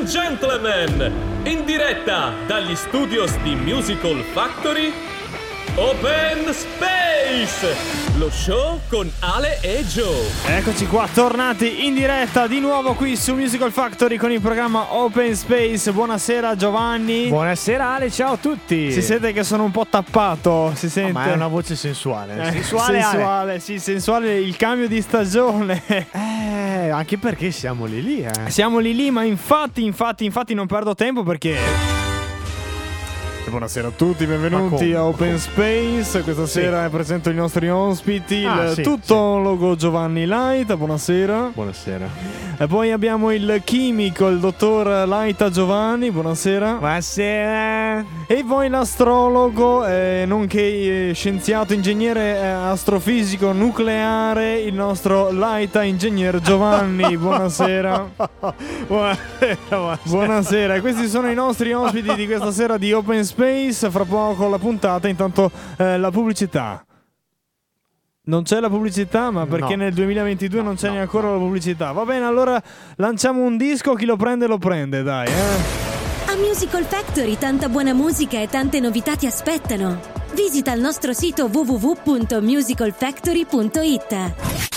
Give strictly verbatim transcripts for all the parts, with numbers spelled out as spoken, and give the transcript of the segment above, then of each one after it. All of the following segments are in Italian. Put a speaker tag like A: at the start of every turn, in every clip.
A: and gentlemen, in diretta dagli studios di Musical Factory, Open Space, lo show con Ale e Joe.
B: Eccoci qua, tornati in diretta di nuovo qui su Musical Factory con il programma Open Space. Buonasera Giovanni.
C: Buonasera Ale, ciao a tutti.
B: Si sente che sono un po' tappato, si sente.
C: Oh, ma è una voce sensuale.
B: Eh,
C: sensuale,
B: sensuale,
C: Ale.
B: sì, sensuale il cambio di stagione.
C: Eh, anche perché siamo lì lì, eh.
B: Siamo lì lì, ma infatti, infatti, infatti non perdo tempo perché... Buonasera a tutti, benvenuti a Open Space. Questa
C: sì.
B: sera presento i nostri ospiti,
C: ah,
B: il
C: sì,
B: tutologo sì. Giovanni Laita, buonasera.
C: Buonasera.
B: E poi abbiamo il chimico, il dottor Laita Giovanni, buonasera.
C: Buonasera.
B: E poi l'astrologo, eh, nonché eh, scienziato, ingegnere eh, astrofisico nucleare, il nostro Laita Ingegner Giovanni, buonasera.
C: Buonasera, buonasera.
B: Buonasera, questi sono i nostri ospiti di questa sera di Open Space. Fra poco la puntata, intanto eh, la pubblicità. Non c'è la pubblicità, ma perché
C: no.
B: nel duemilaventidue
C: no,
B: non c'è
C: no,
B: neanche ancora
C: no.
B: la pubblicità. Va bene, allora lanciamo un disco, chi lo prende lo prende, dai. Eh.
D: A Musical Factory tanta buona musica e tante novità ti aspettano. Visita il nostro sito w w w punto musical factory punto i t.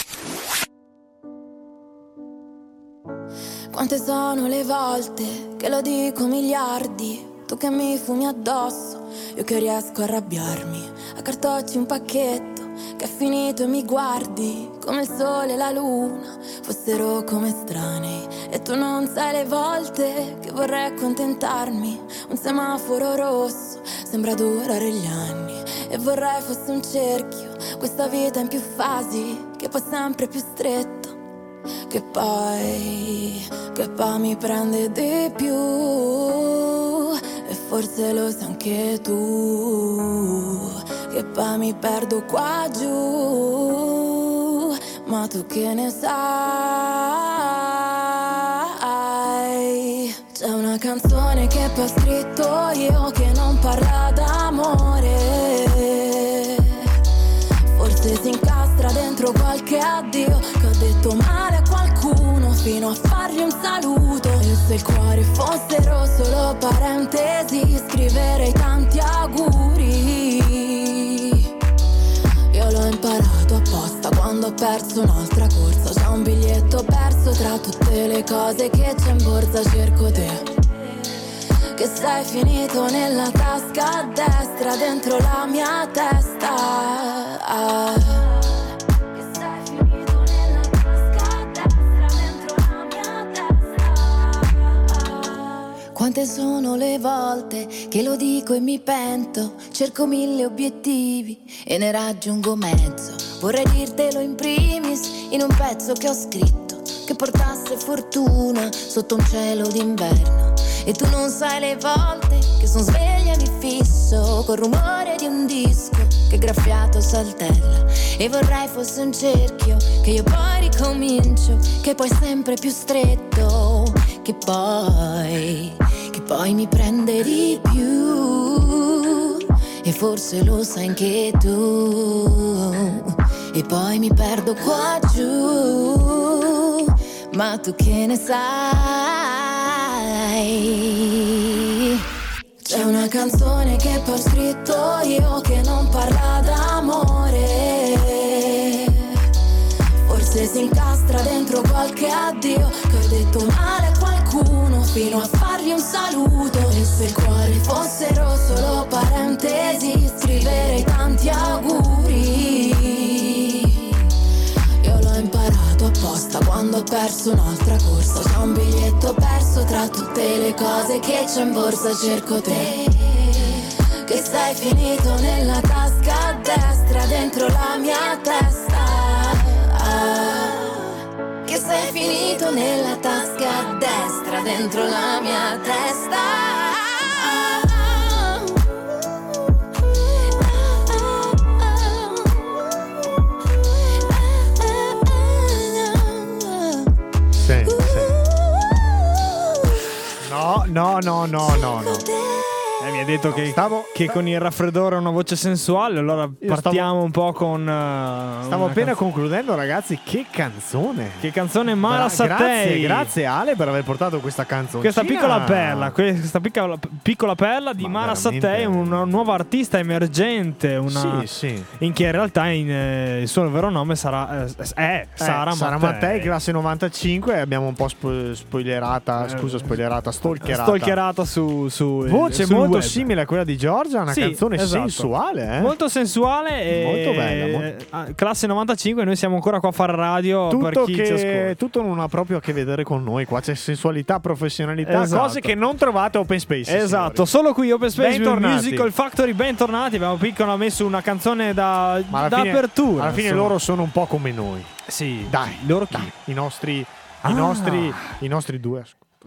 E: Quante sono le volte che lo dico miliardi, tu che mi fumi addosso, io che riesco a arrabbiarmi, a cartocci un pacchetto che è finito e mi guardi come il sole e la luna fossero come estranei, e tu non sai le volte che vorrei accontentarmi. Un semaforo rosso sembra durare gli anni e vorrei fosse un cerchio, questa vita in più fasi che poi sempre più stretto, che poi, che poi mi prende di più. E forse lo sai anche tu, che poi mi perdo qua giù. Ma tu che ne sai? C'è una canzone che poi ho scritto io che non parla d'amore. Forse si incastra dentro qualche addio che ho detto male a qualcuno fino a fargli un saluto. E se il cuore fossero solo parentesi, scriverei tanti auguri. Io l'ho imparato apposta quando ho perso un'altra corsa. C'è un biglietto perso tra tutte le cose che c'è in borsa. Cerco te, che sei finito nella tasca a destra dentro la mia testa. Ah. Che sei finito nella tasca a destra dentro la mia testa. Ah. Quante sono le volte che lo dico e mi pento, cerco mille obiettivi e ne raggiungo mezzo. Vorrei dirtelo in primis in un pezzo che ho scritto, che portasse fortuna sotto un cielo d'inverno. E tu non sai le volte che son sveglia e mi fisso col rumore di un disco che graffiato saltella. E vorrei fosse un cerchio che io poi ricomincio, che poi sempre più stretto, che poi, che poi mi prende di più. E forse lo sai anche tu. E poi mi perdo qua giù. Ma tu che ne sai? C'è una canzone che poi ho scritto io che non parla d'amore. Forse si incastra dentro qualche addio che ho detto male a qualcuno fino a fargli un saluto. E se il cuore fossero solo parentesi, scriverei tanti auguri. Io l'ho imparato apposta quando ho perso un'altra corsa. C'è un biglietto perso tra tutte le cose che c'è in borsa. Cerco te, che sei finito nella tasca a destra dentro la mia testa. Ah, che sei finito nella tasca a destra dentro la mia testa.
C: No, no, no, no, no, no.
B: Eh, mi ha detto che,
C: Stavo-
B: che con il raffreddore ha una voce sensuale, allora partiamo
C: stavo-
B: un po' con... uh,
C: Stavo
B: una
C: appena
B: canz-
C: concludendo, ragazzi. Che canzone!
B: Che canzone Mara
C: Bra-
B: Sattei.
C: Grazie, grazie Ale per aver portato questa canzone.
B: Questa piccola perla, questa piccola, piccola perla di
C: Ma
B: Mara
C: veramente-
B: Sattei, una nuova artista emergente, una,
C: Sì, sì.
B: in che in realtà in, eh, il suo vero nome sarà eh, è Sara
C: Eh, Sara
B: Mattei.
C: Mattei, classe novantacinque. Abbiamo un po' spo- spoilerata. Scusa, spoilerata, stalkerata.
B: Stalkerata su, su
C: Voce
B: sul
C: molto
B: web.
C: simile a quella di Giorgia. Una
B: Sì,
C: canzone
B: esatto.
C: sensuale, eh?
B: Molto sensuale e
C: Molto bella, mo-
B: ah, classe novantacinque. Noi siamo ancora qua a fare radio per
C: Tutto,
B: chi ci
C: che,
B: ascolta.
C: tutto non ha proprio a che vedere con noi. Qua c'è sensualità, professionalità,
B: Esatto.
C: cose che non trovate a Open Space.
B: Esatto,
C: signori.
B: solo qui Open Space
C: Bentornati.
B: Musical Factory, bentornati. Abbiamo piccola messo una canzone da,
C: Ma alla
B: da
C: fine,
B: apertura.
C: alla fine
B: insomma.
C: loro sono un po' come noi.
B: Sì,
C: Dai,
B: loro chi?
C: dai, i nostri,
B: Ah.
C: i nostri, i nostri due.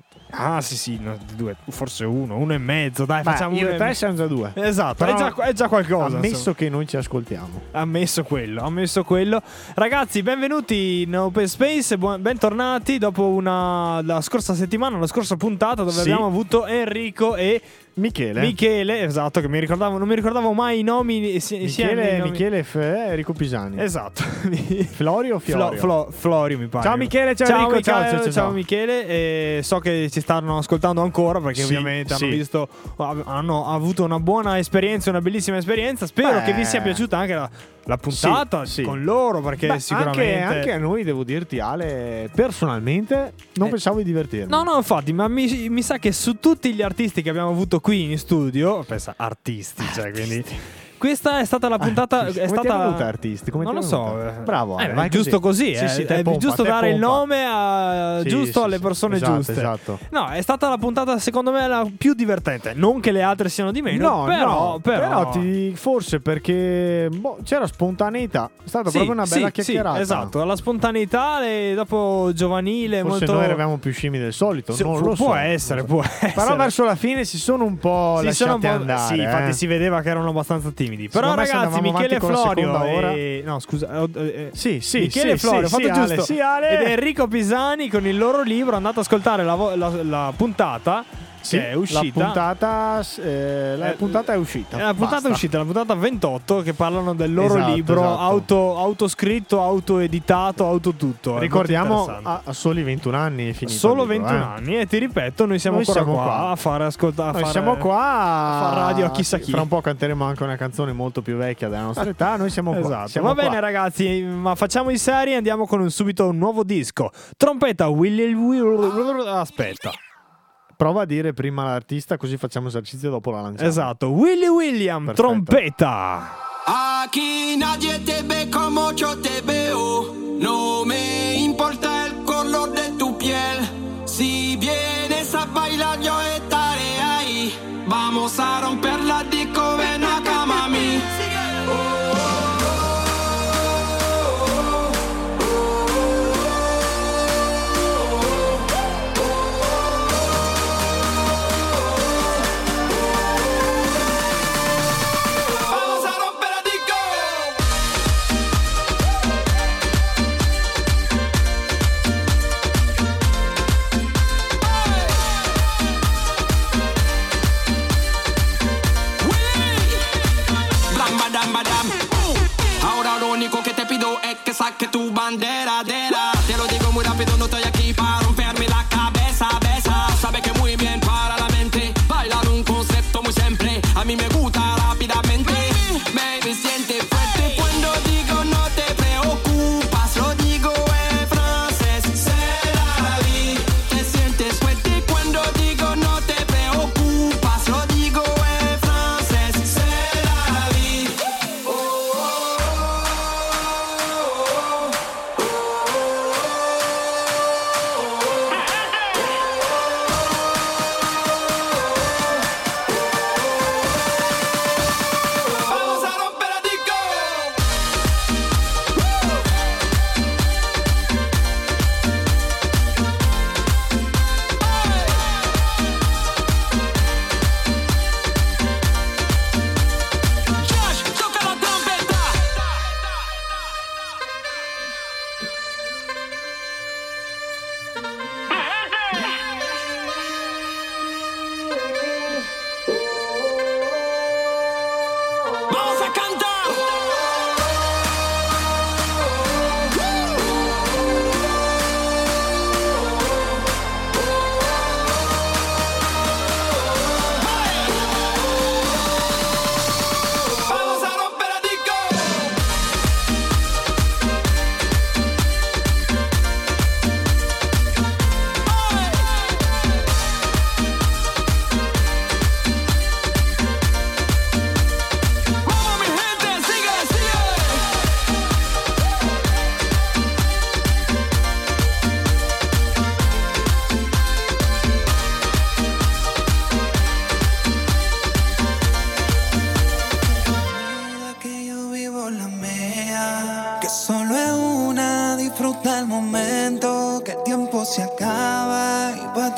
B: Ah, sì, sì, no, due, forse uno, uno e mezzo. Dai,
C: Beh,
B: facciamo
C: io
B: uno
C: e
B: e
C: te
B: me-
C: siamo già due.
B: Esatto,
C: Però
B: è già, è già qualcosa.
C: Ammesso
B: insomma.
C: che noi ci ascoltiamo.
B: Ammesso quello, ammesso quello. Ragazzi, benvenuti in Open Space, buon- bentornati dopo una la scorsa settimana, la scorsa puntata dove
C: Sì.
B: abbiamo avuto Enrico e
C: Michele.
B: Michele, esatto, che mi ricordavo, non mi ricordavo mai i nomi si- insieme.
C: Michele,
B: i nomi.
C: Michele F. Enrico Pisani.
B: Esatto.
C: Florio o
B: Flo-
C: Fiorio?
B: Flo- Florio mi pare.
C: Ciao Michele, ciao Enrico,
B: Michele,
C: ciao, ciao, ciao, ciao.
B: Michele, e so che ci stanno ascoltando ancora perché
C: Sì,
B: ovviamente
C: sì.
B: hanno visto, hanno avuto una buona esperienza, una bellissima esperienza. Spero
C: Beh.
B: che vi sia piaciuta anche la, la puntata
C: Sì, sì.
B: con loro perché
C: Beh,
B: sicuramente
C: anche, anche a noi, devo dirti, Ale, personalmente non
B: Eh.
C: pensavo di divertirmi.
B: No, no, infatti, ma mi, mi sa che su tutti gli artisti che abbiamo avuto qui in studio, pensa artisti, cioè, quindi questa è stata la puntata.
C: Artisti.
B: È
C: Come ti
B: stata
C: è venuta, artisti? Come
B: non
C: ti
B: lo
C: è
B: so.
C: venuta?
B: eh.
C: Bravo,
B: Eh,
C: Ale,
B: è
C: vai
B: giusto
C: così.
B: così.
C: Sì,
B: eh,
C: sì, te
B: è
C: pompa,
B: giusto
C: te
B: dare il
C: pompa.
B: nome a,
C: Sì,
B: giusto
C: sì,
B: alle
C: sì.
B: persone
C: Esatto,
B: giuste.
C: esatto.
B: No, è stata la puntata, secondo me, la più divertente. Non che le altre siano di meno,
C: No,
B: però,
C: no,
B: però,
C: ti, forse perché boh, c'era spontaneità. È stata
B: Sì,
C: proprio una bella
B: sì,
C: chiacchierata.
B: Sì, esatto, la spontaneità e dopo giovanile
C: Forse
B: molto
C: noi eravamo più scemi del solito.
B: Sì,
C: non
B: pu-
C: lo so.
B: può essere, può essere.
C: Però verso la fine si sono un po'
B: Sì,
C: lasciati
B: sono un po'-
C: andare.
B: sì, infatti
C: eh.
B: si vedeva che erano abbastanza timidi. Però
C: Secondo me se
B: ragazzi,
C: andavamo
B: Michele
C: avanti con la
B: Florio
C: seconda ora-
B: e... No, scusa. eh, eh,
C: Sì, sì,
B: Michele
C: sì,
B: Florio,
C: sì,
B: ho fatto
C: sì, Ale,
B: giusto.
C: sì, Ale.
B: Ed Enrico Pisani con il loro libro. Andate ad ascoltare la, vo- la- la puntata
C: Sì,
B: che è uscita.
C: La puntata, eh, la
B: Eh,
C: puntata è uscita.
B: Eh, La puntata
C: Basta.
B: è uscita, la puntata ventotto, che parlano del loro
C: Esatto,
B: libro
C: esatto.
B: auto, autoscritto, autoeditato, autotutto. È
C: Ricordiamo
B: molto interessante.
C: a, a soli ventuno anni è finito.
B: Solo
C: il libro,
B: ventuno
C: eh.
B: anni e ti ripeto, noi siamo
C: Noi
B: ancora
C: siamo
B: qua,
C: qua.
B: a fare ascoltare. a
C: Noi
B: fare-
C: siamo qua
B: a far radio a chissà
C: sì,
B: chi.
C: Fra un po' canteremo anche una canzone molto più vecchia della nostra età. Noi siamo qua.
B: Esatto.
C: Siamo
B: Va
C: qua.
B: bene ragazzi, ma facciamo in serie e andiamo con un subito un nuovo disco. Trompetta Willy Will aspetta.
C: Prova a dire prima l'artista, così facciamo esercizio dopo la lanciamo.
B: Esatto, Willy William,
C: Perfetto.
B: trompetta.
F: Aquí nadie te ve como yo te veo. No me importa el color de tu piel. Si vienes a bailar, yo estaré ahí. Vamos a romper la disco, ven acá, mami. Vamos a romper la disco. Willy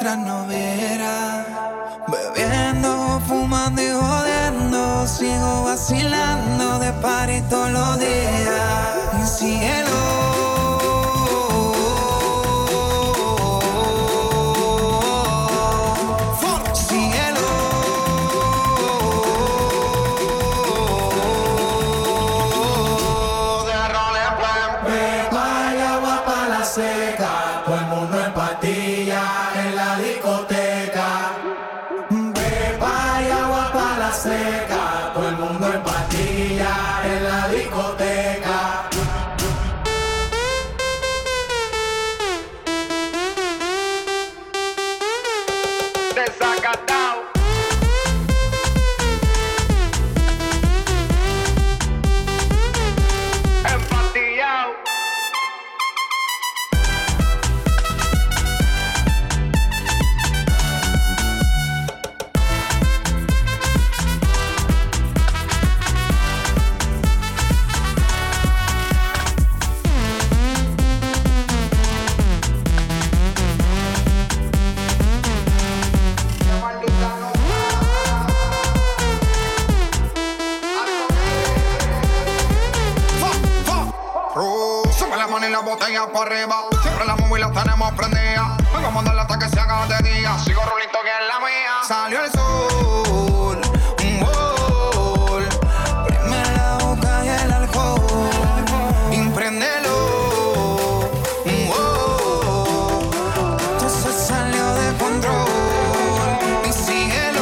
G: atrás no viera. Bebiendo, fumando y jodiendo, sigo vacilando de party todos los días. Mi cielo.
H: Para arriba, siempre las móviles las tenemos prendidas. Vengo a mandarla hasta que se haga de día. Sigo rulito que es la mía. Salió el sol, un gol. Prime la boca y el alcohol. Impréndelo, un gol. Esto se salió de control. Y síguelo.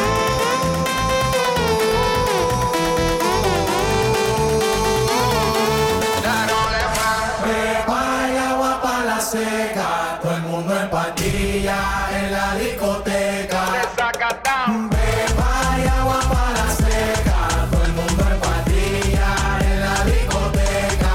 G: Seca, todo el mundo en patilla en la discoteca. Beba y agua para la seca, todo el mundo en patilla en la discoteca.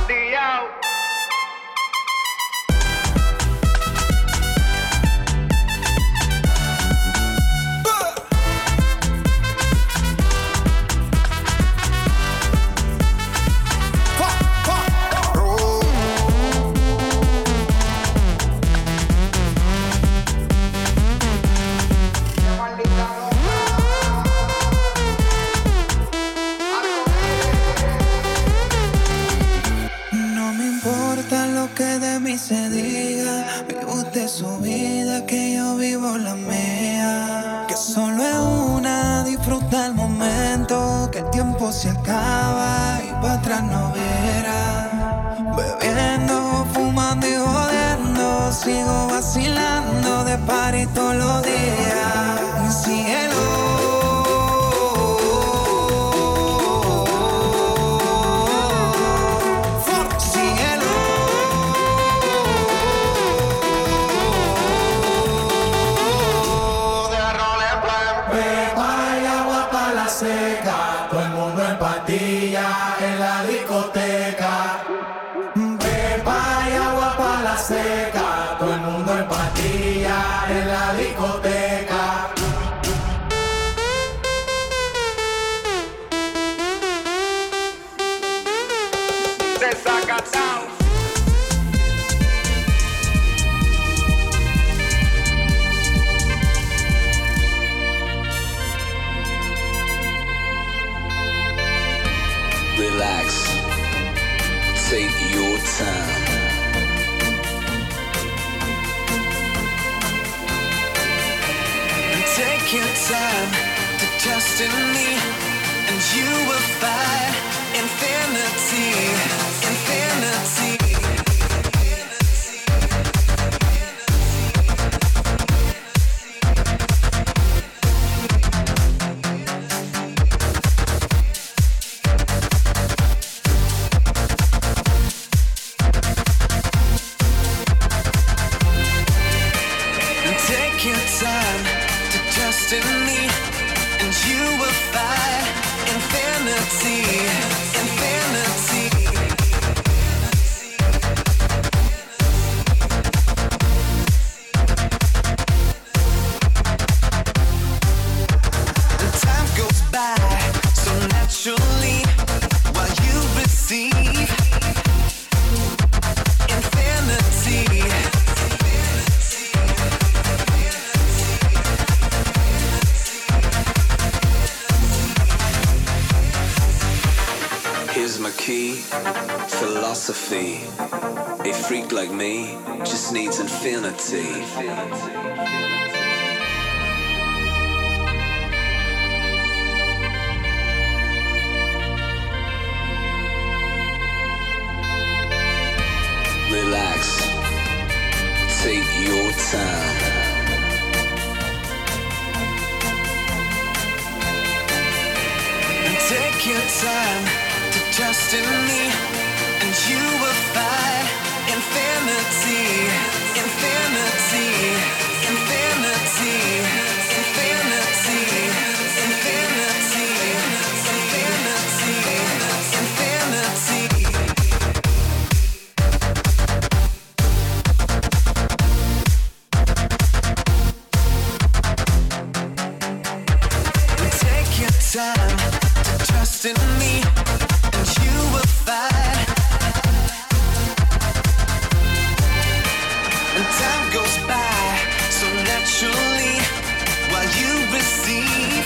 G: Se diga, vive usted su vida, que yo vivo la mía. Que solo es una, disfruta el momento, que el tiempo se acaba y para atrás no verá. Bebiendo, fumando y jodiendo, sigo vacilando de party todos los días. Mi cielo. Seca, todo el mundo en patilla en la discoteca. Beba y agua para la seca, todo el mundo en patilla en la discoteca. Desacatado.
I: Relax, take your time.
G: Take your time to trust in me, and you will find infinity, infinity. Take your time to trust in me, and you will find infinity, infinity. And time goes by so naturally while you receive infinity.
I: key, philosophy. A freak like me just needs infinity. Relax, take your time.
G: And take your time to trust in me, and you will find infinity, infinity, infinity, infinity, infinity, infinity, infinity. Time to trust in me, and you will find. And time goes by so naturally while you receive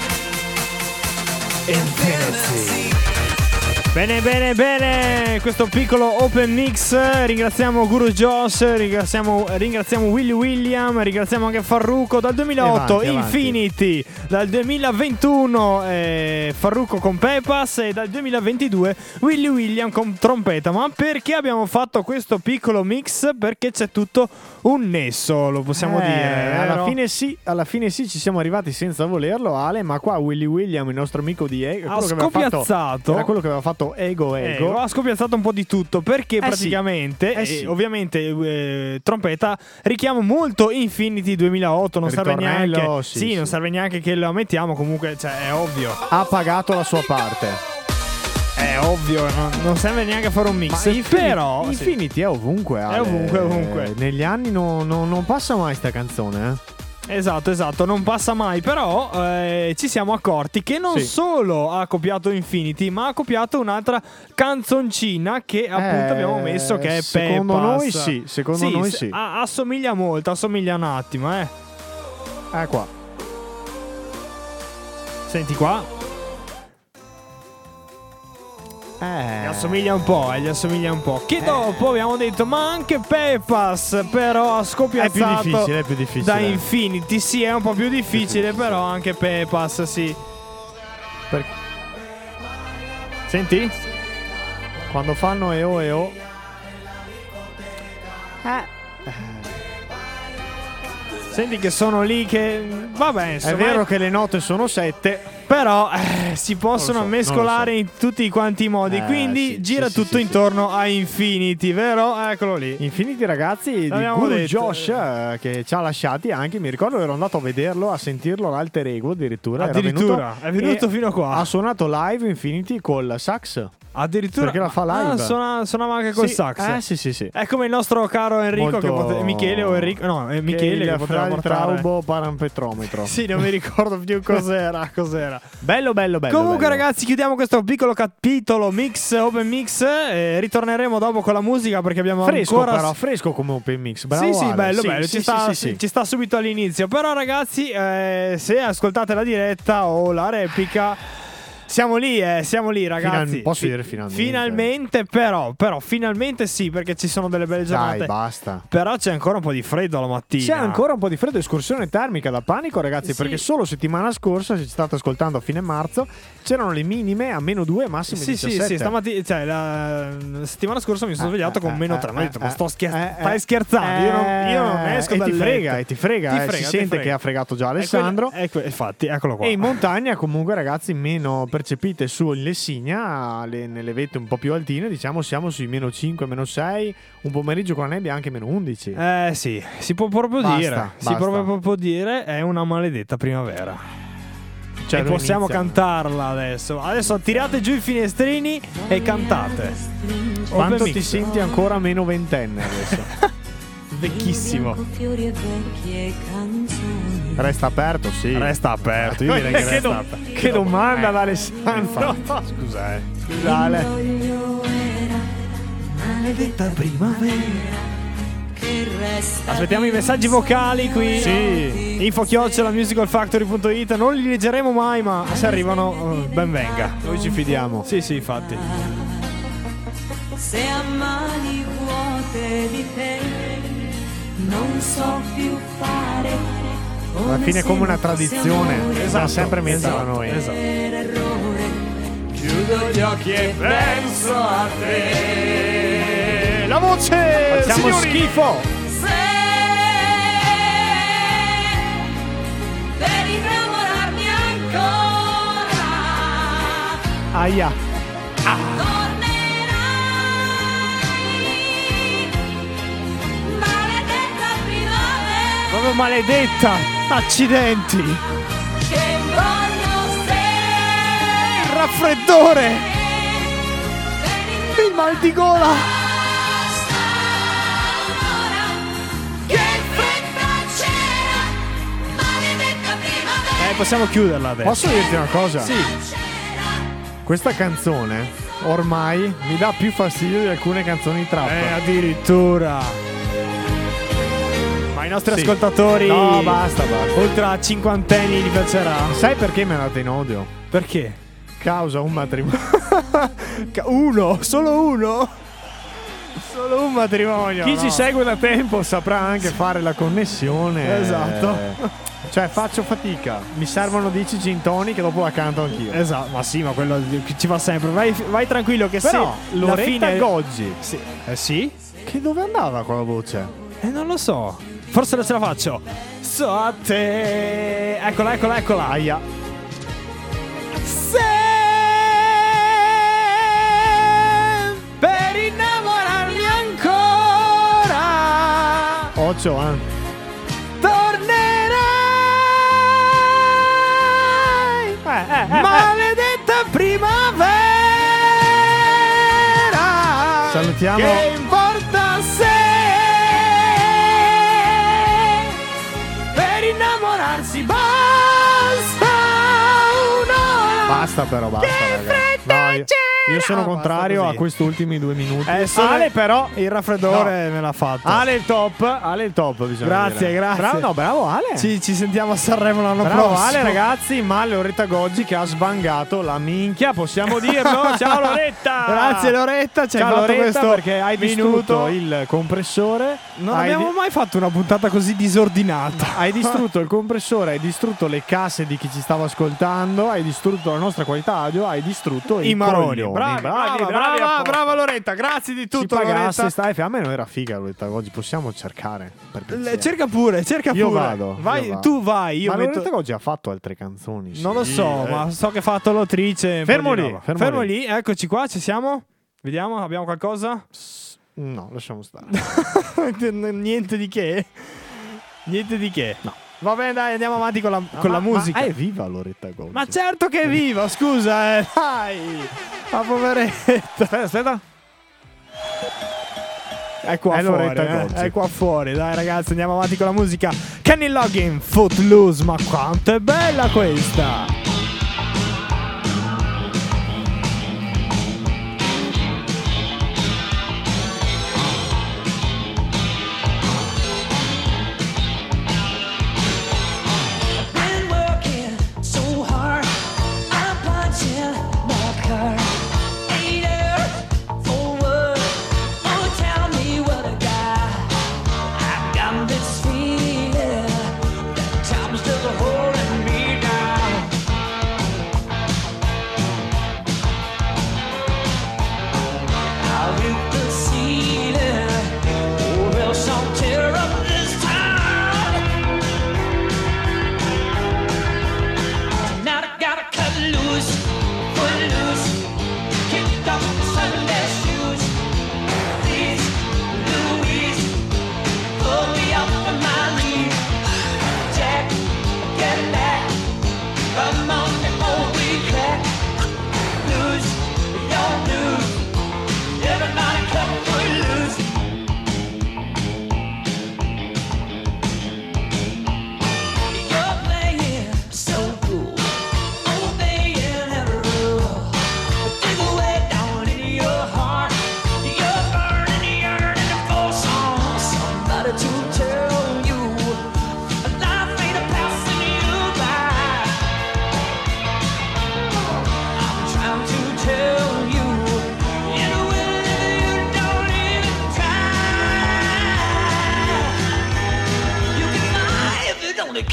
G: infinity.
B: Bene, bene, bene, questo piccolo open mix. Ringraziamo Guru Josh, ringraziamo, ringraziamo Willy William, ringraziamo anche Farruko. Dal duemilaotto
C: avanti,
B: Infinity, avanti. Dal duemilaventuno eh, Farruko con Pepas e dal duemilaventidue Willy William con trompeta. Ma perché abbiamo fatto questo piccolo mix? Perché c'è tutto un nesso, lo possiamo
C: eh,
B: dire.
C: Alla
B: vero?
C: fine sì, alla fine sì, ci siamo arrivati senza volerlo, Ale, ma qua Willy William, il nostro amico di Ego,
B: ha scopiazzato.
C: Era quello che aveva fatto Ego Ego,
B: Ego ha scopiazzato un po' di tutto perché
C: eh
B: praticamente
C: sì. Eh sì.
B: eh, ovviamente eh, trompeta richiama molto Infinity duemilaotto, non serve neanche
C: sì,
B: sì,
C: sì.
B: non serve neanche che lo mettiamo, comunque cioè, è ovvio,
C: ha pagato la sua parte,
B: è ovvio, non, non serve neanche a fare un mix.
C: Ma Infinity,
B: però
C: Infinity
B: sì.
C: è ovunque, Ale.
B: È ovunque, ovunque.
C: Eh, negli anni no, no, non passa mai sta canzone, eh.
B: Esatto, esatto, non passa mai. Però eh, ci siamo accorti che non
C: sì.
B: solo ha copiato Infinity, ma ha copiato un'altra canzoncina che appunto
C: eh,
B: abbiamo messo, che è
C: secondo
B: Pepas.
C: noi sì, secondo
B: sì,
C: noi
B: s-
C: sì.
B: a- assomiglia molto, assomiglia un attimo, eh.
C: Eh qua.
B: Senti qua.
C: Eh.
B: Gli assomiglia un po', eh, gli assomiglia un po'. Che
C: Eh.
B: dopo abbiamo detto, ma anche Pepas, però ha scopiazzato
C: È più difficile, è più difficile.
B: da Infinity. Sì, è un po' più difficile, però anche Pepas, sì.
C: Perché?
B: Senti?
C: Quando fanno E O E O.
B: Eh. Senti che sono lì che... Vabbè, insomma,
C: È vero che le note sono sette.
B: però eh, si possono
C: Non lo so,
B: mescolare
C: non lo
B: in tutti quanti i modi.
C: Eh,
B: quindi
C: sì,
B: gira
C: sì,
B: tutto
C: sì,
B: intorno a Infinity, vero? Eccolo lì.
C: Infinity, ragazzi, di
B: L'abbiamo
C: Guru
B: detto.
C: Josh, eh, che ci ha lasciati anche. Mi ricordo ero andato a vederlo, a sentirlo l'alter ego addirittura. Era
B: Addirittura,
C: venuto
B: è venuto
C: e
B: fino qua.
C: Ha suonato live Infinity col sax.
B: Addirittura
C: Perché la fa live.
B: Ah, suona- suonava anche col
C: Sì,
B: sax.
C: Eh sì sì sì.
B: È come il nostro caro Enrico,
C: Molto-
B: che pote- Michele o Enrico. No, è Michele che,
C: che
B: poteva
C: fra il
B: portare.
C: traubo parampetrometro.
B: Sì, non mi ricordo più cos'era. cos'era.
C: Bello bello bello.
B: Comunque,
C: bello.
B: ragazzi, chiudiamo questo piccolo capitolo mix, open mix. E ritorneremo dopo con la musica perché abbiamo
C: Fresco
B: ancora.
C: però, fresco come open mix. Bravo.
B: Sì, sì,
C: Ale.
B: bello,
C: Sì,
B: bello.
C: sì,
B: ci,
C: sì,
B: sta,
C: sì, sì.
B: ci sta subito all'inizio. Però, ragazzi, eh, se ascoltate la diretta o la replica. Siamo lì, eh, siamo lì, ragazzi.
C: Final- posso dire finalmente?
B: Finalmente, però, però, finalmente sì, perché ci sono delle belle giornate.
C: Dai, basta.
B: Però c'è ancora un po' di freddo la mattina.
C: C'è ancora un po' di freddo, escursione termica da panico, ragazzi,
B: Sì.
C: perché solo settimana scorsa, se ci state ascoltando a fine marzo, c'erano le minime a meno due, massime
B: Sì, sì,
C: diciassette.
B: sì, stamattina, cioè la settimana scorsa mi sono
C: Eh,
B: svegliato
C: eh,
B: con
C: eh,
B: meno
C: eh,
B: tre. Ma ho detto,
C: eh,
B: ma sto
C: eh,
B: scher-
C: eh,
B: stai
C: eh,
B: scherzando? Io non, io non
C: eh,
B: esco
C: e
B: dal
C: ti frega,
B: letto.
C: e ti frega,
B: Ti
C: eh,
B: frega,
C: si
B: ti
C: sente
B: frega.
C: che ha fregato già
B: E
C: Alessandro.
B: quello- ecco, infatti, eccolo qua.
C: E in montagna comunque, ragazzi, meno percepite su in Lessigna, le- nelle vette un po' più altine, diciamo siamo sui meno cinque, meno sei, un pomeriggio con la nebbia anche meno undici.
B: Eh sì, si può proprio
C: Basta,
B: dire. Si
C: basta.
B: può proprio dire, è una maledetta primavera.
C: Cioè,
B: e
C: non
B: possiamo
C: inizia.
B: cantarla adesso. Adesso tirate giù i finestrini e cantate.
C: Quanto
B: Open
C: ti
B: mix.
C: senti ancora meno ventenne adesso?
B: Vecchissimo.
C: Resta aperto, sì.
B: Resta aperto. Io direi che,
C: che,
B: resta
C: do-
B: aperto.
C: che domanda
B: Eh,
C: da Alessandro.
B: Scusa, eh.
C: Scusa, Ale.
B: Maledetta primavera. Aspettiamo i messaggi vocali qui.
C: Sì.
B: Info chiocciola musicalfactory punto it. Non li leggeremo mai, ma se arrivano, eh, ben venga.
C: Noi ci fidiamo.
B: Sì, sì, infatti.
J: se a mani vuote di te non so più fare.
C: Alla fine è come una tradizione, esatto, sempre metterla a noi.
B: Esatto.
C: Chiudo gli occhi e penso a te. La voce! Facciamo signori. Schifo!
J: Se per innamorarmi ancora
C: Aia. Ah.
B: Proprio maledetta! Accidenti!
J: Che voglio se
B: Il raffreddore! Il mal di gola!
J: che fretta c'era, maledetta primavera.
B: Eh, possiamo chiuderla adesso.
C: Posso dirti una cosa?
B: Sì.
C: Questa canzone ormai mi dà più fastidio di alcune canzoni trap.
B: Eh, addirittura! Ma i nostri
C: Sì.
B: ascoltatori,
C: No, basta, basta.
B: oltre a cinquantenni, gli piacerà?
C: Sai perché mi è andata in odio?
B: Perché?
C: Causa un matrimonio.
B: Uno, solo uno? Solo un matrimonio.
C: Chi
B: no?
C: ci segue da tempo saprà anche fare la connessione.
B: Esatto.
C: Eh, Cioè faccio fatica. Mi servono dieci gin tonic che dopo la canto anch'io.
B: Esatto, ma sì, ma quello ci va sempre. Vai, vai tranquillo che
C: Però
B: se la
C: Loretta
B: fine
C: Goggi.
B: Sì. Eh sì?
C: Che dove andava con la voce?
B: Eh non lo so. Forse non ce la faccio. So a te. Eccola, eccola, eccola.
C: Aia.
B: Se per innamorarmi ancora
C: Occhio, eh.
B: tornerai.
C: Eh, eh, eh,
B: Maledetta primavera.
C: Salutiamo.
B: Che importa se per innamorarsi basta un'ora.
C: Basta però, basta, ragazzi. No, io, io sono
B: Ah,
C: contrario
B: basta
C: a
B: così.
C: questi ultimi due minuti.
B: Eh, solo-
C: Ale però
B: Il raffreddore me l'ha fatto.
C: Ale il top, Ale il top bisogna
B: Grazie,
C: dire.
B: grazie.
C: Bravo, no, bravo Ale.
B: Ci, ci sentiamo a Sanremo l'anno
C: Bravo
B: prossimo.
C: Ale ragazzi, ma Loretta Goggi che ha svangato la minchia, possiamo dirlo? Ciao Loretta!
B: Grazie Loretta, ci hai
C: Ciao
B: fatto
C: Loretta
B: questo
C: perché hai
B: minuto.
C: distrutto il compressore.
B: Non
C: hai
B: abbiamo
C: di-
B: mai fatto una puntata così disordinata.
C: Hai distrutto il compressore, hai distrutto le casse di chi ci stava ascoltando, hai distrutto la nostra qualità audio, hai distrutto
B: I
C: i
B: maroni.
C: coglioni.
B: Bravi,
C: bravi,
B: brava,
C: bravi,
B: brava,
C: a posto.
B: brava Loretta, grazie di tutto
C: Ci pagasse,
B: Loretta.
C: stai, a me non era figa Loretta Goggi, possiamo cercare. Per
B: Le-
C: piacere.
B: cerca pure, cerca
C: Io
B: pure.
C: vado,
B: Vai,
C: io vado.
B: tu vai, io
C: Ma
B: metto...
C: Loretta Goggi ha fatto altre canzoni.
B: Non lo
C: sì,
B: so,
C: eh.
B: ma so che ha fatto l'autrice. un
C: Fermo
B: po' di
C: lì,
B: roba.
C: fermo
B: fermo
C: lì.
B: lì, eccoci qua, ci siamo? Vediamo, abbiamo qualcosa?
C: No, lasciamo stare.
B: Niente di che. Niente di che.
C: No.
B: Va bene, dai, andiamo avanti con la, con
C: ma,
B: la musica.
C: Ma è viva Loretta Goggi.
B: Ma certo che è viva, scusa, eh. Dai. Ma poveretta.
C: Aspetta, aspetta.
B: È qua
C: È
B: fuori,
C: Loretta
B: eh.
C: Goggi.
B: È qua fuori. Dai ragazzi, andiamo avanti con la musica. Kenny Loggin, Footloose, ma quanto è bella questa.
J: Been working so hard, I'm punching my card. Ain't there for what? Oh, tell me what I got. I got this feeling that time's still holding me down.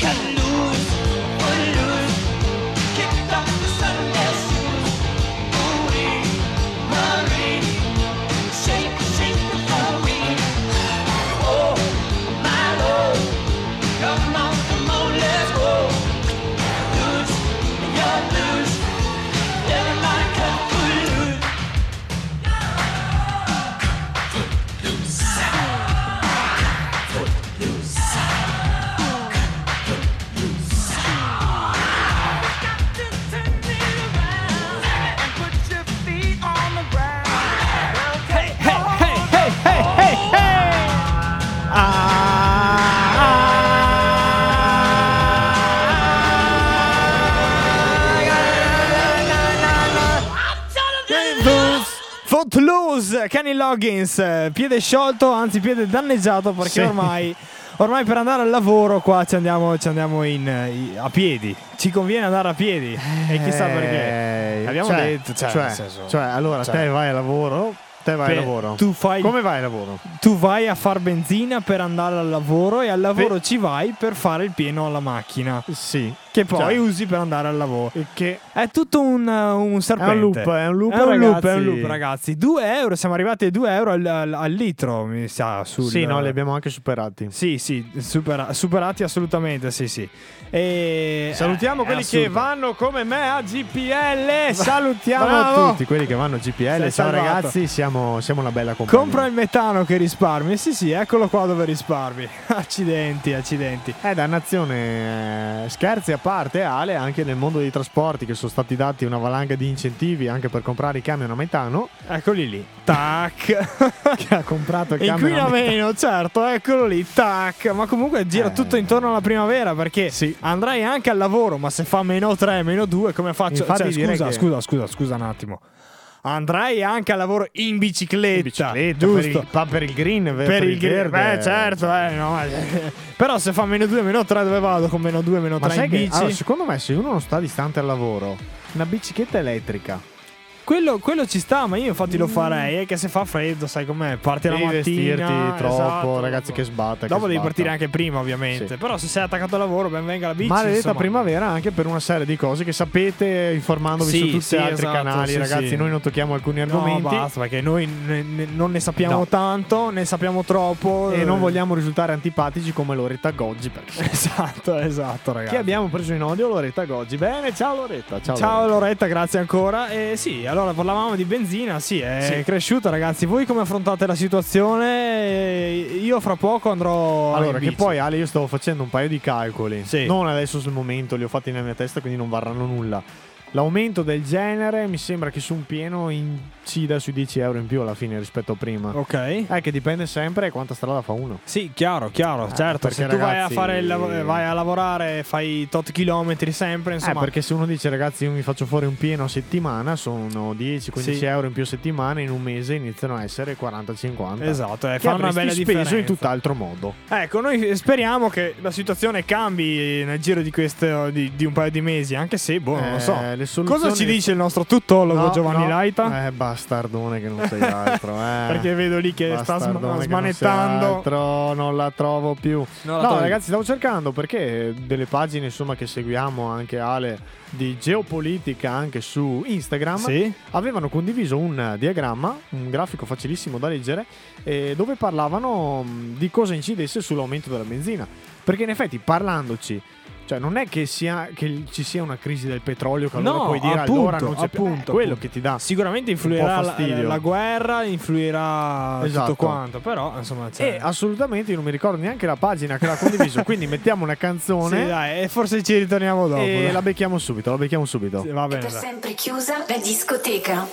J: cut loose, footloose, kicked off the Sunday shoes. Marie, Marie, shake, shake the florine. Oh, my Lord, come on, come on, let's go. Loose, you're loose, everybody cut footloose. Footloose, footloose, footloose. Got to turn it around and put your feet on the ground.
B: Hey, hey, hey, hey, hey, hey, hey. Footloose, Kenny Loggins, eh, piede sciolto, anzi piede danneggiato perché
C: Sì.
B: ormai, ormai per andare al lavoro qua ci andiamo, ci andiamo in, eh, a piedi, ci conviene andare a piedi e chissà perché.
C: Eh,
B: Abbiamo
C: cioè,
B: detto, cioè,
C: cioè,
B: nel senso,
C: cioè, allora
B: cioè,
C: te vai al lavoro, te vai
B: per-
C: al lavoro.
B: tu fai-
C: Come vai al lavoro?
B: tu vai a far benzina per andare al lavoro e al lavoro
C: Pe-
B: ci vai per fare il pieno alla macchina
C: Sì.
B: che poi
C: Cioè,
B: usi per andare al lavoro.
C: e che
B: È tutto un, uh, un serpente.
C: È un loop, è un loop,
B: è un loop,
C: ragazzi.
B: è un loop, ragazzi. due euro, siamo arrivati ai due euro al, al- al litro, mi sa. Sul,
C: Sì, no, li abbiamo anche superati.
B: Sì, sì, supera- superati assolutamente, sì, sì. E
C: Salutiamo
B: è- è
C: quelli
B: assurdo.
C: che vanno come me a G P L. Salutiamo
B: Bravo.
C: tutti quelli che vanno a G P L.
B: Sei
C: Ciao
B: salvato.
C: ragazzi, siamo, siamo una bella compagnia.
B: Compra il metano che risparmi. Sì, sì, eccolo qua dove risparmi. Accidenti, accidenti.
C: Eh, dannazione, eh, scherzi a parte, Ale, anche nel mondo dei trasporti che sono stati dati una valanga di incentivi anche per comprare i camion a metano.
B: Eccoli lì. Tac.
C: Che ha comprato il camion
B: Inquina
C: a metano.
B: meno, certo, eccolo lì, tac. Ma comunque gira
C: Eh.
B: tutto intorno alla primavera perché
C: Sì.
B: andrai anche al lavoro, ma se fa meno tre, meno due, come faccio?
C: Infatti
B: Cioè,
C: direi
B: scusa,
C: che-
B: scusa, scusa, scusa un attimo. Andrai anche al lavoro in bicicletta,
C: In bicicletta, per
B: giusto?
C: il, pa- per il green, per,
B: Per il
C: verde.
B: verde, beh, certo, eh, no, ma- però se fa meno due, meno tre, dove vado? Con meno due, meno
C: Ma
B: tre
C: sai
B: in
C: che,
B: bici?
C: allora, secondo me, se uno non sta distante al lavoro, una bicicletta elettrica.
B: Quello, quello ci sta, ma io infatti lo farei. È che se fa freddo, sai com'è? Parti la
C: Devi
B: mattina.
C: vestirti troppo,
B: esatto.
C: ragazzi, che sbatta.
B: Dopo
C: che
B: devi
C: sbatta.
B: partire anche prima, ovviamente.
C: Sì.
B: Però se sei attaccato al lavoro, ben venga la bici.
C: Maledetta
B: insomma.
C: primavera anche per una serie di cose che sapete informandovi
B: Sì,
C: su tutti
B: sì,
C: gli altri
B: esatto,
C: canali,
B: sì,
C: ragazzi.
B: sì.
C: Noi non tocchiamo alcuni
B: No,
C: argomenti
B: basta, perché noi ne- ne- non ne sappiamo
C: No.
B: tanto, ne sappiamo troppo.
C: e
B: eh.
C: non vogliamo risultare antipatici come Loretta Goggi. Perché
B: Esatto, esatto, ragazzi.
C: chi abbiamo preso in odio? Loretta Goggi. Bene, ciao Loretta. Ciao,
B: Ciao
C: Loretta.
B: Loretta, grazie ancora. E sì, allora parlavamo di benzina, sì, è
C: Sì.
B: cresciuta, ragazzi. Voi come affrontate la situazione? Io fra poco andrò
C: Allora,
B: in
C: che
B: bici.
C: poi Ale, io stavo facendo un paio di calcoli.
B: Sì.
C: Non adesso sul momento, li ho fatti nella mia testa, quindi non varranno nulla. L'aumento del genere mi sembra che su un pieno incida sui dieci euro in più alla fine rispetto a prima.
B: Ok.
C: È che dipende sempre quanta strada fa uno.
B: Sì, chiaro, chiaro,
C: Eh,
B: certo.
C: perché
B: Se tu vai a
C: ragazzi-
B: fare il lav- vai a lavorare, fai tot chilometri sempre, insomma.
C: Eh, perché se uno dice ragazzi io mi faccio fuori un pieno a settimana, sono dieci quindici
B: Sì.
C: euro in più a settimana, in un mese iniziano a essere quaranta cinquanta.
B: Esatto, eh,
C: Che
B: fa una
C: avresti
B: bella
C: speso
B: differenza.
C: in tutt'altro modo.
B: Ecco, noi speriamo che la situazione cambi nel giro di, questo, di, di un paio di mesi, anche se, boh, non lo so.
C: Eh, le soluzioni-
B: Cosa ci dice il nostro tuttologo
C: No,
B: Giovanni
C: no.
B: Laita?
C: Eh, bastardone che non sei altro, eh.
B: Perché vedo lì che sta sm-
C: Bastardone che non sei
B: smanettando.
C: altro, non la trovo più.
B: Non la
C: No,
B: trovi.
C: ragazzi, stavo cercando perché delle pagine insomma che seguiamo anche Ale di geopolitica anche su Instagram
B: Sì.
C: avevano condiviso un diagramma, un grafico facilissimo da leggere, eh, dove parlavano mh, di cosa incidesse sull'aumento della benzina. Perché in effetti parlandoci, cioè non è che, sia, che ci sia una crisi del petrolio che allora
B: No,
C: puoi dire
B: appunto,
C: allora non c'è più.
B: appunto,
C: È quello
B: appunto.
C: che ti dà
B: Sicuramente
C: un po'
B: influirà la,
C: fastidio.
B: la guerra, influirà
C: Esatto.
B: tutto quanto, però insomma c'è.
C: E assolutamente io non mi ricordo neanche la pagina che l'ha condiviso. Quindi mettiamo una canzone
B: Sì, dai, e forse ci ritorniamo dopo.
C: e
B: dai.
C: la becchiamo subito. La becchiamo subito.
B: Sì, va bene,
E: Per
B: dai.
E: sempre chiusa la discoteca.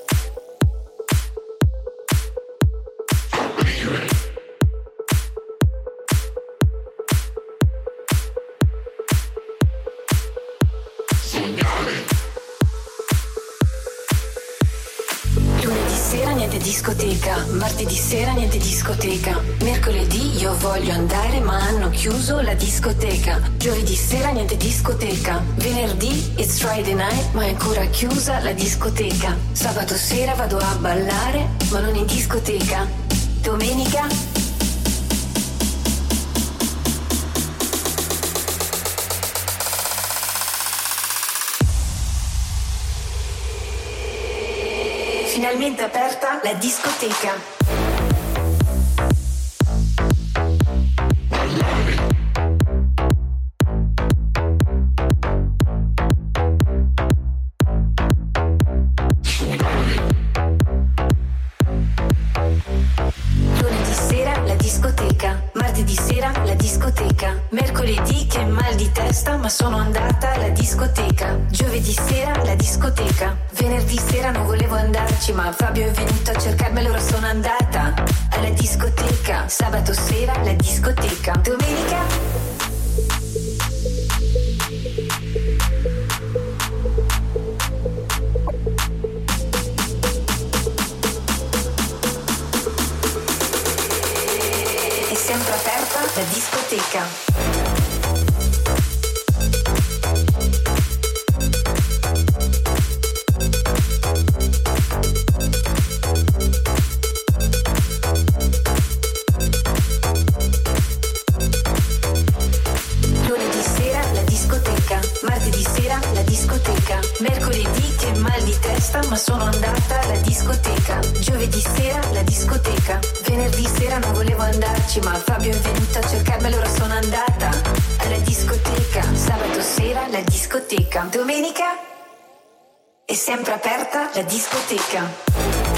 E: Lunedì sera niente discoteca, martedì sera niente discoteca, mercoledì io voglio andare ma hanno chiuso la discoteca, giovedì sera niente discoteca, venerdì it's Friday night ma è ancora chiusa la discoteca, sabato sera vado a ballare ma non in discoteca, domenica
K: finalmente aperta la discoteca. Lunedì sera la discoteca, martedì sera la discoteca, mercoledì che mal di testa ma sono andata alla discoteca, giovedì sera la discoteca, venerdì sera non volevo andarci ma Fabio è venuto a cercarmi allora sono andata alla discoteca, sabato sera la discoteca, domenica sempre aperta la discoteca. Lunedì sera la discoteca, martedì sera la discoteca, mercoledì che mal di testa ma sono andata alla discoteca, giovedì sera la discoteca, venerdì sera non volevo andarci ma Fabio è venuto a cercarmi allora sono andata alla discoteca, sabato sera la discoteca, domenica è sempre aperta la discoteca.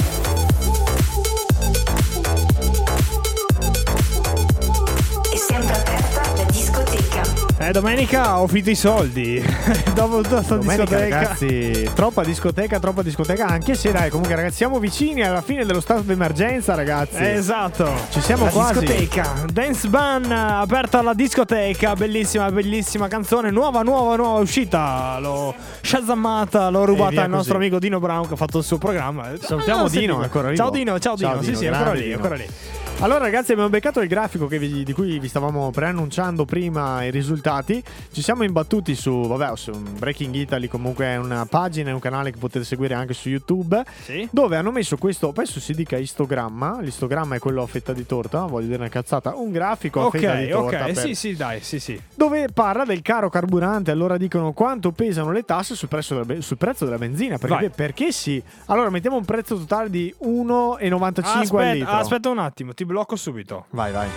K: È sempre aperta la discoteca.
B: Eh, domenica ho finito i soldi. Dopo tutta sta
C: Domenica,
B: discoteca.
C: ragazzi, troppa discoteca, troppa discoteca. Anche se dai, comunque ragazzi, siamo vicini alla fine dello stato d'emergenza, ragazzi.
B: Eh, esatto.
C: Ci siamo
B: la
C: quasi.
B: discoteca. Dance Ban, aperta la discoteca. Bellissima, bellissima canzone. Nuova, nuova, nuova uscita. L'ho shazammata, l'ho rubata
C: via
B: al nostro
C: così.
B: amico Dino Brown che ha fatto il suo programma.
C: Salutiamo
B: Ah,
C: Dino,
B: sentite.
C: ancora vivo.
B: Ciao Dino, ciao Dino.
C: Ciao
B: sì,
C: Dino,
B: sì, ancora
C: grande
B: lì,
C: Dino.
B: ancora lì.
C: Allora ragazzi, abbiamo beccato il grafico che vi- di cui vi stavamo preannunciando prima i risultati. Ci siamo imbattuti su, vabbè, su Breaking Italy, comunque è una pagina e un canale che potete seguire anche su YouTube,
B: Sì.
C: dove hanno messo questo, penso si dica istogramma, l'istogramma è quello a fetta di torta, voglio dire una cazzata, un grafico a fetta di
B: Ok,
C: torta
B: ok,
C: per-
B: sì, sì, dai, sì, sì.
C: dove parla del caro carburante. Allora dicono quanto pesano le tasse sul prezzo della, be- sul prezzo della benzina, perché,
B: Vai.
C: perché sì. Allora mettiamo un prezzo totale di uno virgola novantacinque al
B: Aspetta,
C: litro.
B: aspetta un attimo, ti blocco subito.
C: Vai, vai.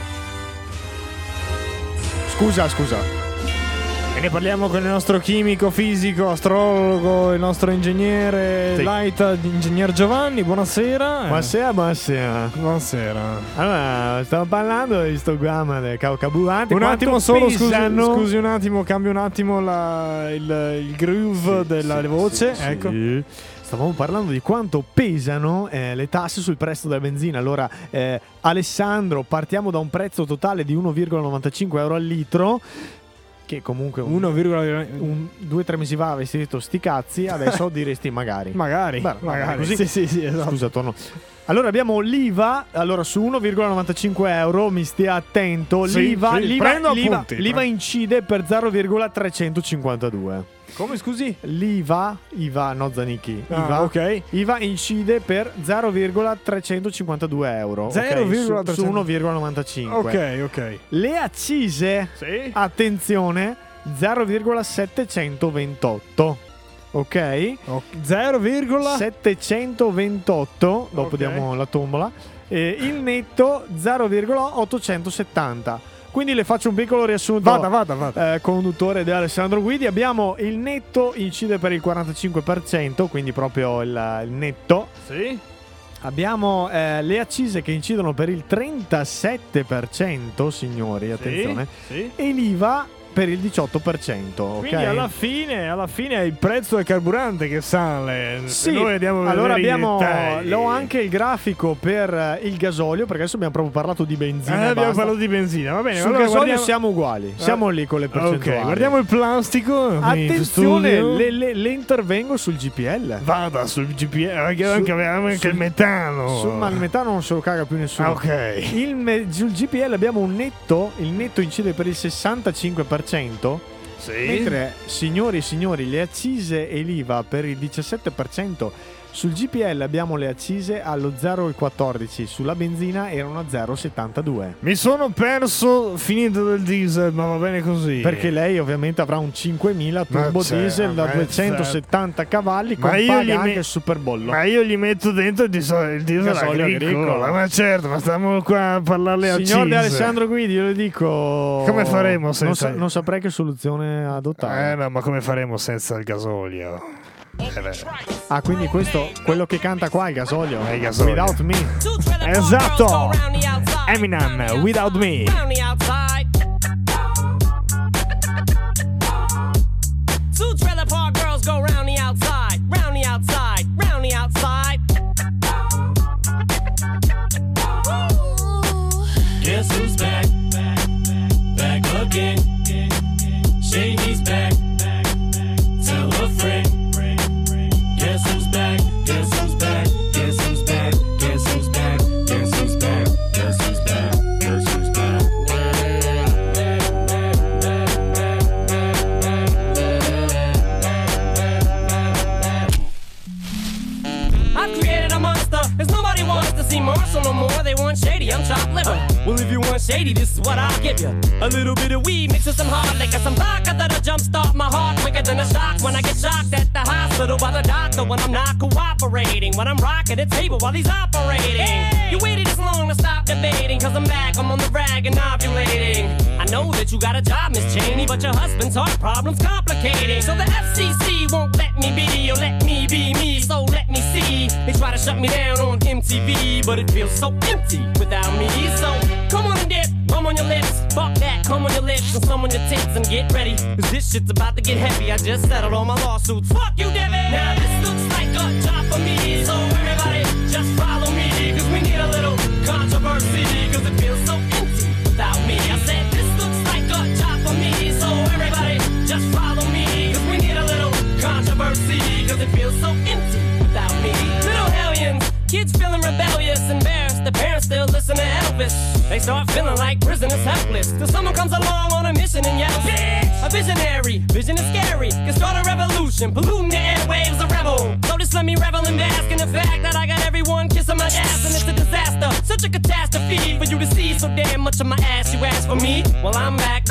C: Scusa, scusa.
B: E ne parliamo con il nostro chimico, fisico, astrologo, il nostro ingegnere,
C: Sì.
B: Light, ingegner Giovanni. Buonasera.
C: Buonasera, buonasera.
B: Buonasera.
C: Allora, stavo parlando di sto gramma del caro carburante.
B: Un
C: Quanto
B: attimo solo, scusi,
C: pesano?
B: scusi un attimo, cambio un attimo la- il, il groove della
C: Sì,
B: voce.
C: sì,
B: ecco.
C: sì. Stavamo parlando di quanto pesano eh, le tasse sul prezzo della benzina. Allora, eh, Alessandro, partiamo da un prezzo totale di uno virgola novantacinque euro al litro. Che comunque un,
B: uno virgola
C: un, due o tre mesi fa avresti detto sti cazzi, adesso diresti magari.
B: Magari,
C: Beh,
B: magari.
C: così.
B: Sì, sì, sì, esatto.
C: Scusa, torno. Allora abbiamo l'I V A, allora su uno virgola novantacinque euro, mi stia attento,
B: Sì,
C: l'I V A,
B: sì,
C: l'I V A,
B: prendo
C: l'I V A,
B: appunti,
C: l'I V A
B: prendo.
C: incide per zero virgola trecentocinquantadue.
B: Come, scusi?
C: L'I V A, I V A, no Zanicchi,
B: Ah,
C: I V A,
B: ok.
C: I V A incide per zero virgola trecentocinquantadue euro, ok?
B: zero virgola
C: Su- su
B: trecento
C: uno virgola novantacinque.
B: Ok, ok.
C: Le accise,
B: Sì.
C: attenzione, zero virgola settecentoventotto. Ok?
B: Oh, zero virgola
C: settecentoventotto, dopo
B: Ok.
C: diamo la tombola. E il netto zero virgola ottocentosettanta. Quindi le faccio un piccolo riassunto.
B: Vada, vada, vada.
C: Eh, conduttore di Alessandro Guidi. Abbiamo il netto incide per il quarantacinque per cento, quindi proprio il, il netto.
B: Sì.
C: Abbiamo eh, le accise che incidono per il trentasette per cento, signori, attenzione.
B: Sì.
C: E l'I V A per il diciotto per cento, ok?
B: Quindi alla fine, alla fine è il prezzo del carburante che sale.
C: Sì,
B: Noi andiamo a
C: allora
B: vedere i
C: abbiamo
B: dettagli.
C: l'ho anche il grafico per eh, il gasolio, perché adesso abbiamo proprio parlato di benzina.
B: Eh,
C: e
B: abbiamo
C: basta.
B: parlato di benzina, va bene.
C: Sul
B: allora
C: gasolio
B: guardiamo-
C: siamo uguali, siamo lì con le percentuali.
B: Ok, guardiamo il plastico. qui in
C: Attenzione,
B: studio.
C: le, le- le intervengo sul G P L.
B: Vada sul G P S, perché
C: Su-
B: anche, abbiamo anche
C: sul-
B: il metano.
C: Sul, ma il metano non se lo caga più nessuno.
B: Ah, ok.
C: Il me- sul G P L abbiamo un netto, il netto incide per il sessantacinque per cento.
B: Sì.
C: Mentre, signori e signori, le accise e l'I V A per il diciassette per cento Sul G P L abbiamo le accise allo zero virgola quattordici, sulla benzina erano a zero virgola settantadue.
B: Mi sono perso finito del diesel, ma va bene così.
C: Perché lei ovviamente avrà un cinquemila turbo
B: Ma c'è,
C: diesel da
B: ma
C: duecentosettanta cavalli con
B: Ma io
C: paga
B: gli
C: anche
B: me-
C: il superbollo.
B: Ma io gli metto dentro il diesel, il diesel
C: Gasolio
B: agricolo.
C: agricolo.
B: Ma certo, ma stiamo qua a parlare a
C: Signor De Alessandro Guidi, io le dico,
B: come faremo
C: non,
B: senza
C: sa- non saprei che soluzione adottare.
B: Eh no, ma come faremo senza il gasolio? Eh beh.
C: Ah, quindi questo, quello che canta qua è il gasolio.
B: È il gasolio.
C: Without Me.
B: Esatto. Eminem, Without Me.
J: Two trailer park girls go round the outside, round the outside, round the outside.
L: Guess who's back? Back again. Shady's back. Tell a friend. Guess who's back? Guess who's back? Guess who's back? Guess who's back? Guess who's back? Guess who's back? Guess who's back?
J: I've created a monster, cause nobody wants to see Marshall no more. They want Shady, I'm chopped liver. Well, if you want Shady, this is what I'll give you. A little bit of weed mixed with some hard liquor, some vodka that'll jumpstart my heart quicker than a shock when I get shocked at the hospital by the doctor when I'm not cooperating. When I'm rocking the table while he's operating. Hey! You waited this long to stop debating, cause I'm back, I'm on the rag and ovulating. I know that you got a job, Miss Cheney, but your husband's heart problem's complicating. So the F C C won't let me be, or let me be me, so let me see. They try to shut me down on M T V, but it feels so empty without me. So come on and dip, bum on your lips, fuck that, come on your lips, and some on your tits and get ready, cause this shit's about to get heavy. I just settled all my lawsuits, fuck you, Debbie. Now this looks like a job for me, so everybody just follow me, cause we need a little controversy, cause it feels so empty without me. I said this looks like a job for me, so everybody just follow me, cause we need a little controversy, cause it feels so empty without me. Little hellions, kids feeling rebellious, embarrassed, the parents still listen to Elvis. They start feeling like prisoners helpless, till someone comes along on a mission and yells, bitch! A visionary, vision is scary, can start a revolution, polluting the airwaves, a rebel. So just let me revel and bask in the fact that I got everyone kissing my ass, and it's a disaster, such a catastrophe for you to see so damn much of my ass. You ask for me, well I'm back.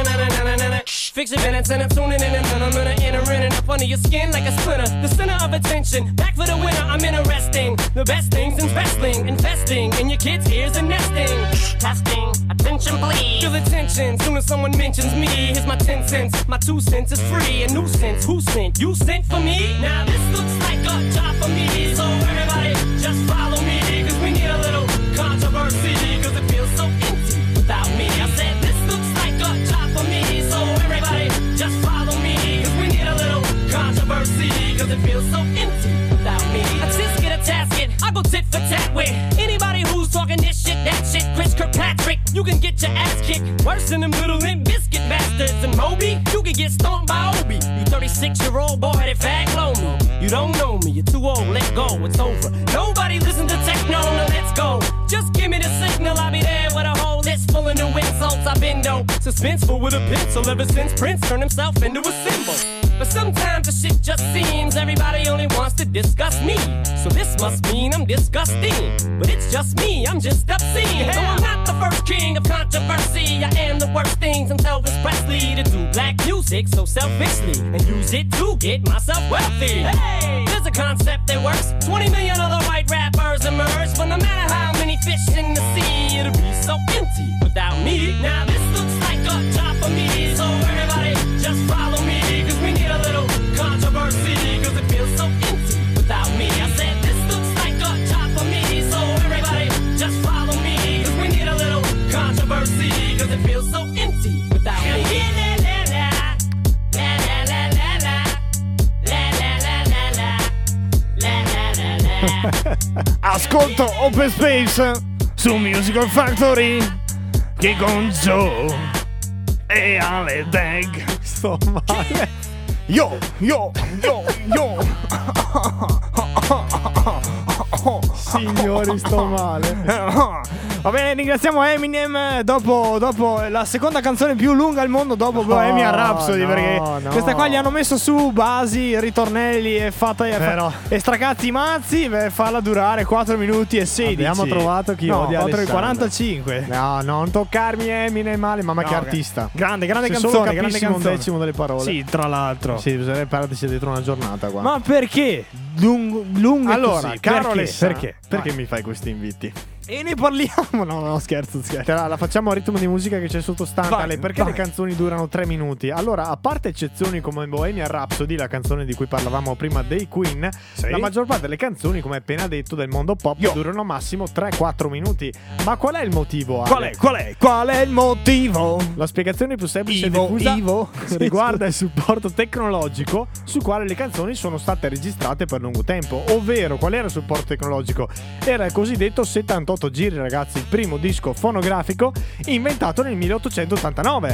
J: Fix your minutes and I'm tuning in, and then I'm gonna enter in and up under your skin like a splinter. The center of attention, back for the winner. I'm interesting. The best things in wrestling, investing in your kids' ears and nesting. Testing, attention please. Feel the tension, soon as someone mentions me. Here's my ten cents, my two cents is free. A nuisance, who sent? You sent for me? Now this looks like a job for me, so everybody just follow me, cause we need a little controversy, cause it feels so empty without me. I said this looks like a job for me, so everybody just follow me, cause we need a little controversy, cause it feels so empty without me. A tisket, a tasket, I go tit for tat with anybody who's talking this shit, that shit. Chris Kirkpatrick, you can get your ass kicked worse than them little Limp Biscuit bastards. And Moby, you can get stomped by Obi. You thirty-six-year-old boy that fag blow me. You don't know me, you're too old, let go, it's over. Nobody listen to techno, no let's go. Just give me the signal, I'll be there with a whole list full of new insults. I've been though suspenseful with a pencil ever since Prince turned himself into a symbol. But sometimes the shit just seems everybody only wants to discuss me. So this must mean I'm disgusting. But it's just me, I'm just obscene. Though I'm not the first king of controversy, I am the worst thing since Elvis Presley to do black music so selfishly and use it to get myself wealthy. Hey, there's a concept that works. twenty million other white rappers emerge, but no matter how many fish in the sea, it'll be so empty without me. Now this looks like a job for me, so everybody just follow me, cause we need a little controversy, cause it feels so empty without me. I said this looks like a job for me, so everybody just follow me, cause we need a little controversy, cause it feels so empty without me.
B: Ascolto Open Space su Musical Factory, che con Joe e Ale Dag.
C: Sto male.
B: Yo, yo, yo, yo.
C: Signori, sto male.
B: Va bene, ringraziamo Eminem. Dopo, dopo la seconda canzone più lunga al mondo dopo Bohemian Rhapsody,
C: no,
B: perché
C: no.
B: questa qua gli hanno messo su basi, ritornelli e fatta
C: Però-
B: e stracazzi i mazzi per farla durare quattro minuti e sedici.
C: Abbiamo trovato chi
B: no,
C: odia
B: quattro e
C: Alessandro.
B: quarantacinque.
C: No, non toccarmi Eminem male, mamma
B: No,
C: che
B: gra-
C: artista.
B: grande, grande
C: Se
B: canzone,
C: solo
B: grande
C: capissimo un
B: canzone.
C: decimo delle parole.
B: Sì, tra l'altro.
C: Sì, bisognerebbe perdersi dietro una giornata qua.
B: Ma perché? Lungo, lungo
C: allora,
B: così?
C: caro
B: perché?
C: Alessà,
B: Perché?
C: Perché
B: Vai.
C: mi fai questi inviti?
B: E ne parliamo. No, no, scherzo, scherzo.
C: Te La, la facciamo a ritmo di musica che c'è sottostante.
B: Vai,
C: Ale, perché
B: vai.
C: le canzoni durano tre minuti? Allora, a parte eccezioni come Bohemian Rhapsody, la canzone di cui parlavamo prima dei Queen,
B: Sì.
C: la maggior parte delle canzoni, come appena detto, del mondo pop
B: Io.
C: durano massimo tre quattro minuti. Ma qual è il motivo? Ale?
B: Qual è? Qual è? Qual è il motivo?
C: La spiegazione più semplice e
B: Ivo,
C: diffusa
B: Ivo.
C: riguarda il supporto tecnologico su quale le canzoni sono state registrate per lungo tempo. Ovvero, qual era il supporto tecnologico? Era il cosiddetto settantotto giri, ragazzi, il primo disco fonografico inventato nel milleottocentottantanove.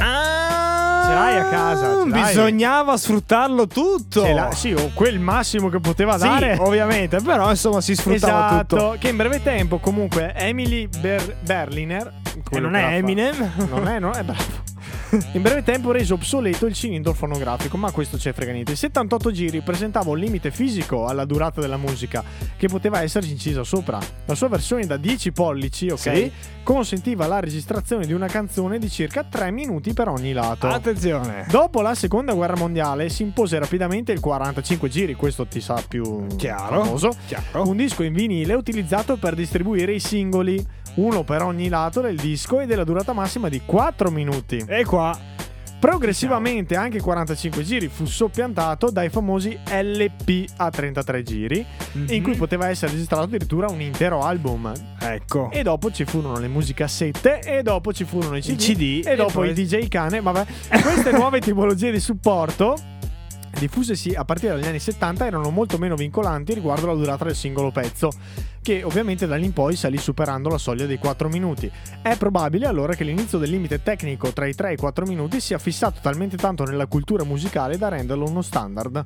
B: Ah,
C: Ce l'hai a casa, ce l'hai.
B: bisognava sfruttarlo tutto.
C: Ce l'ha- sì, o quel massimo che poteva
B: Sì,
C: dare.
B: ovviamente, però insomma si sfruttava
C: Esatto,
B: tutto.
C: che in breve tempo comunque Emily Ber- Berliner,
B: E
C: quello
B: non
C: che
B: è
C: la
B: Eminem?
C: fa- non è, non è bravo. In breve tempo reso obsoleto il cilindro fonografico, ma questo ce ne frega niente. Il settantotto giri presentava un limite fisico alla durata della musica che poteva esserci incisa sopra. La sua versione da dieci pollici, ok,
B: Sì.
C: consentiva la registrazione di una canzone di circa tre minuti per ogni lato.
B: Attenzione.
C: Dopo la seconda guerra mondiale si impose rapidamente il quarantacinque giri, questo ti sa più
B: Chiaro.
C: famoso.
B: Chiaro.
C: Un disco in vinile utilizzato per distribuire i singoli, uno per ogni lato del disco e della durata massima di quattro minuti.
B: E qua
C: Progressivamente anche il quarantacinque giri fu soppiantato dai famosi L P a trentatré giri, in cui poteva essere registrato addirittura un intero album.
B: ecco.
C: E dopo ci furono le musicassette, e dopo ci furono i C D,
B: I C D,
C: e,
B: e
C: dopo
B: poi-
C: i D J cane. Vabbè, queste nuove tipologie di supporto, diffusesi a partire dagli anni settanta, erano molto meno vincolanti riguardo alla durata del singolo pezzo, che ovviamente da lì in poi salì superando la soglia dei quattro minuti. È probabile allora che l'inizio del limite tecnico tra i tre e i quattro minuti sia fissato talmente tanto nella cultura musicale da renderlo uno standard.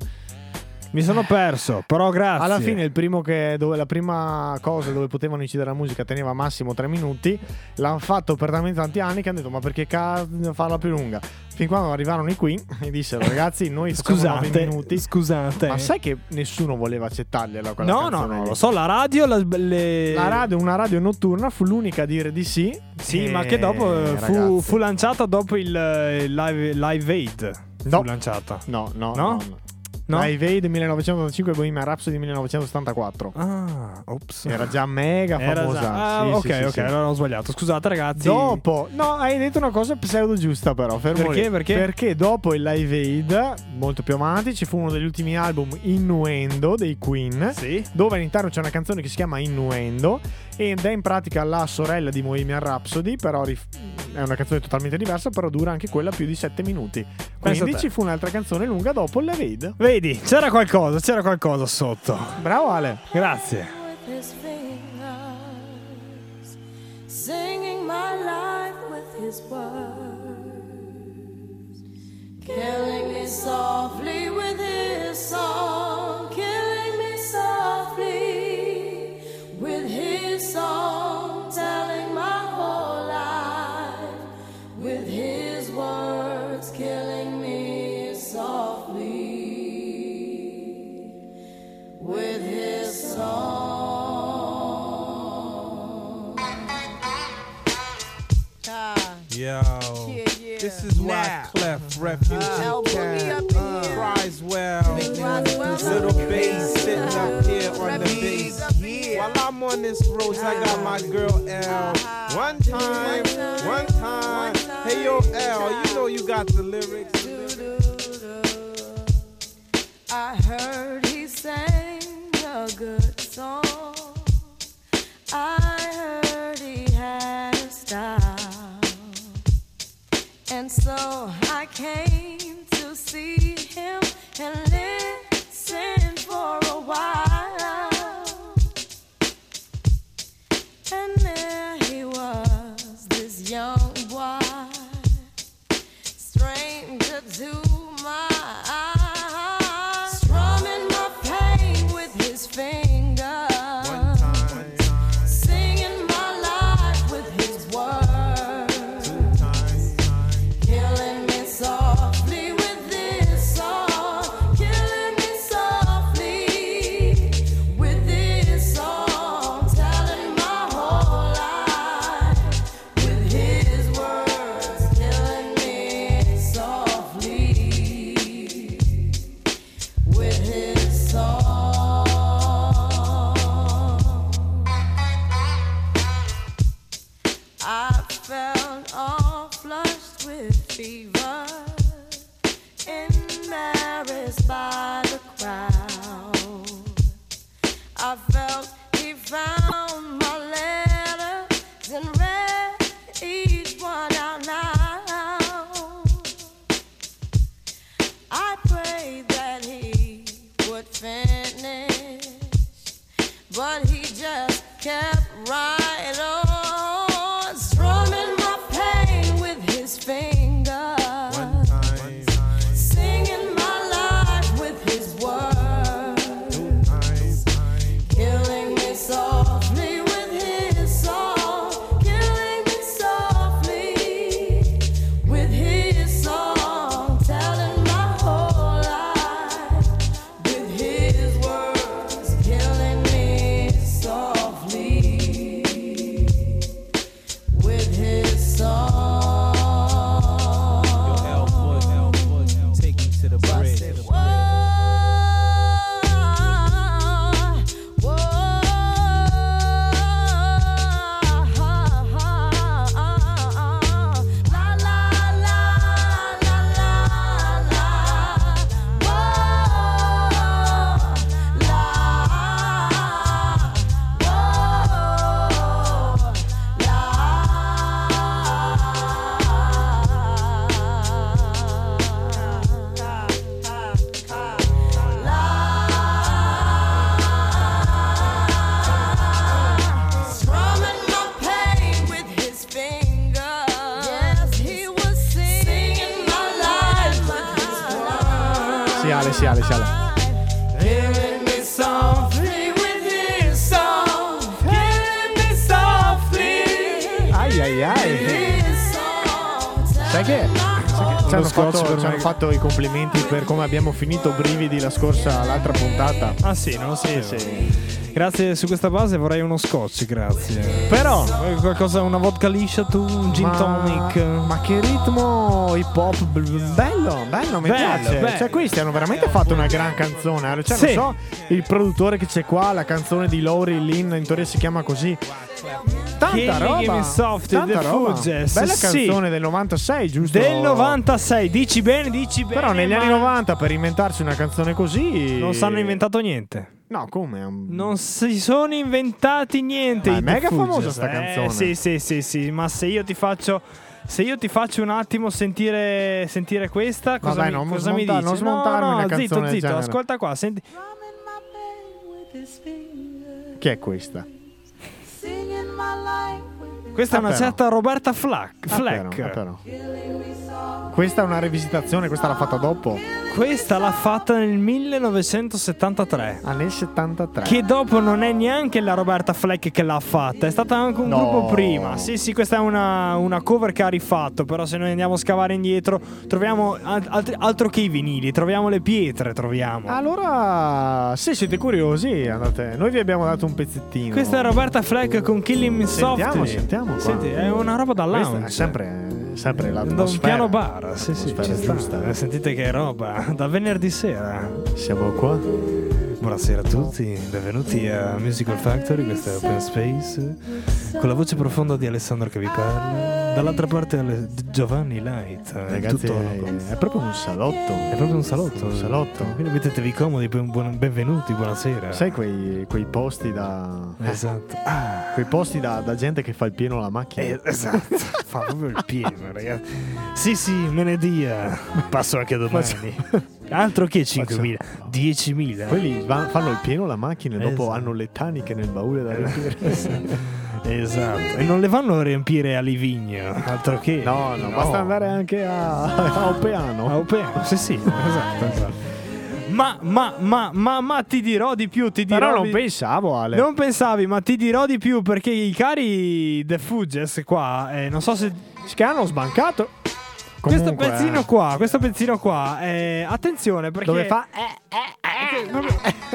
B: Mi sono perso, però grazie.
C: Alla fine il primo che dove la prima cosa dove potevano incidere la musica teneva massimo tre minuti, l'hanno fatto per talmente tanti anni che hanno detto ma perché cazzo farla più lunga? Fin quando arrivarono i Queen e dissero ragazzi noi facciamo nove
B: Scusate,
C: minuti.
B: scusate.
C: Ma sai che nessuno voleva accettargliela quella
B: No, no,
C: canzone
B: no,
C: lì?
B: lo so, la radio, la, le...
C: La radio, una radio notturna, fu l'unica a dire di sì.
B: Sì,
C: E,
B: ma che dopo eh, fu,
C: ragazzi,
B: fu lanciata dopo il, eh, il live, live Aid.
C: No.
B: Fu lanciata.
C: No, no,
B: No?
C: no. no.
B: No?
C: Live Aid millenovecentottantacinque e Bohemian Rhapsody millenovecentosettantaquattro.
B: Ah, ops.
C: Era già mega
B: Era
C: famosa.
B: già- Ah,
C: Sì,
B: ok,
C: sì, sì,
B: ok,
C: sì.
B: allora ho sbagliato. Scusate ragazzi.
C: Dopo, no, hai detto una cosa pseudo giusta, però. Fermo
B: Perché?
C: lì.
B: Perché?
C: Perché dopo il Live Aid, molto più avanti, ci fu uno degli ultimi album, Innuendo dei Queen.
B: Sì.
C: Dove all'interno c'è una canzone che si chiama Innuendo ed è in pratica la sorella di Bohemian Rhapsody, però rif- è una canzone totalmente diversa, però dura anche quella più di sette minuti.
B: Pensa
C: Quindi
B: te.
C: ci fu un'altra canzone lunga dopo il Live Aid.
B: Vedi, c'era qualcosa, c'era qualcosa sotto.
C: Bravo Ale.
B: Grazie.
E: With his fingers, singing my life with his words, killing me softly with his song, killing me softly with his song, telling my whole life with his words, killing me softly with his song.
M: Yo, this is why Clef Refugee Camp cries well. Little bass sitting up here on the bass. While I'm on this road, I got my girl L. One time, one time. Hey yo L, you know you got the lyrics.
E: I heard he sang a good song. I heard he had a style. And so I came to see him and listen for a while. And there he was, this young boy, stranger
N: noticed by the crowd. I felt he found my letters and read each one out loud. I prayed that he would finish, but he just kept right on, strumming my pain with his fingers, singing my life with his words, killing me softly with his song, killing me softly with his song, telling my whole life with his words, killing me softly with his song.
M: Take me to the bridge.
N: Strumming my pain with his fingers. Yes, he was singing my life with his words.
C: Sì, Ale, sì, Ale, sì, Ale.
N: Killing me softly with his song. Killing me softly
C: Ai ai ai.
N: with his song.
C: Sai che ci hanno,
B: scotch
C: fatto,
B: per
C: ci
B: me.
C: hanno fatto i complimenti per come abbiamo finito brividi la scorsa, l'altra puntata.
B: Ah sì, non lo sapevo.
C: Sì, sì.
B: Grazie, su questa base vorrei uno scotch, grazie. Però eh, qualcosa, una vodka liscia tu, un gin
C: Ma-
B: tonic.
C: Ma che ritmo hip hop b- bello, bello, mi
B: Bello,
C: piace.
B: bello.
C: Cioè, questi hanno veramente fatto una gran canzone. Cioè,
B: Sì.
C: non so, il produttore che c'è qua, la canzone di Laurie Lynn, in teoria si chiama così. Tanta
B: Killing
C: roba.
B: Me Soft,
C: tanta
B: The
C: roba.
B: Fugees,
C: Bella
B: sì.
C: canzone del novantasei, giusto?
B: Del novantasei, dici bene, dici bene.
C: Però negli
B: ma
C: anni novanta per inventarsi una canzone così
B: non sanno inventato niente.
C: No, come? Un-
B: Non si sono inventati niente.
C: Ma è
B: i The
C: mega
B: Fugees.
C: famosa sta
B: Eh,
C: canzone.
B: Sì, sì, sì, sì. Ma se io ti faccio. Se io ti faccio un attimo sentire, sentire questa, cosa,
C: Vabbè,
B: mi,
C: non
B: cosa mi
C: smonta-
B: dici?
C: non smontarmi
B: no, no,
C: una
B: zitto,
C: canzone del
B: zitto,
C: genere.
B: ascolta qua, senti.
C: Chi è questa?
N: Singing my life with
B: Questa è
C: Ah,
B: una
C: però.
B: certa Roberta Flack.
C: Ah,
B: Fleck.
C: però, ah, però. Questa è una rivisitazione, questa l'ha fatta dopo.
B: Questa l'ha fatta nel millenovecentosettantatré.
C: Ah, nel settantatré.
B: Che dopo non è neanche la Roberta Fleck che l'ha fatta, è stata anche un
C: No.
B: gruppo prima. Sì, sì, questa è una, una cover che ha rifatto. Però se noi andiamo a scavare indietro, troviamo alt- altri- altro che i vinili, troviamo le pietre, troviamo.
C: Allora, se siete curiosi, andate. Noi vi abbiamo dato un pezzettino.
B: Questa è Roberta Fleck con Killing Me
C: Sentiamo,
B: Softly.
C: sentiamo qua.
B: Senti, è una roba da
C: Questa
B: lounge.
C: è sempre, sempre
B: Da un
C: l'atmosfera.
B: piano bar, sì, sì,
C: L'atmosfera
B: ci sta.
C: giusta.
B: Eh, Sentite che roba, da venerdì sera.
C: Siamo qua.
B: Buonasera a tutti, benvenuti a Musical Factory, questo è Open Space, con la voce profonda di Alessandro che vi parla, dall'altra parte Ale- Giovanni Light, il
C: Ragazzi,
B: tuttologo.
C: è, è proprio un salotto.
B: È proprio un salotto.
C: Un salotto.
B: Quindi mettetevi comodi, ben- buon- benvenuti, buonasera.
C: Sai quei, quei posti da.
B: Esatto.
C: Ah, quei posti da, da gente che fa il pieno alla macchina.
B: Eh, esatto, fa proprio il pieno, ragazzi. Sì, sì, me ne dia. Passo anche domani. Altro che cinquemila, diecimila.
C: Quelli va- fanno il pieno alla macchina e dopo
B: Esatto.
C: hanno le taniche nel baule da riempire.
B: Esatto. E non le vanno a riempire a Livigno, altro che.
C: No, no, basta andare anche a, a Opeano.
B: A Opeano, sì, sì, esatto, esatto. Ma, ma, ma, ma, ma ti dirò di più, ti dirò
C: Però non
B: di-
C: pensavo, Ale.
B: Non pensavi, ma ti dirò di più perché i cari The Fugees qua, eh, non so se...
C: Che hanno sbancato.
B: Questo
C: Comunque,
B: pezzino
C: eh.
B: qua, questo pezzino qua, eh, attenzione perché...
C: Dove fa?
B: Eh, proprio-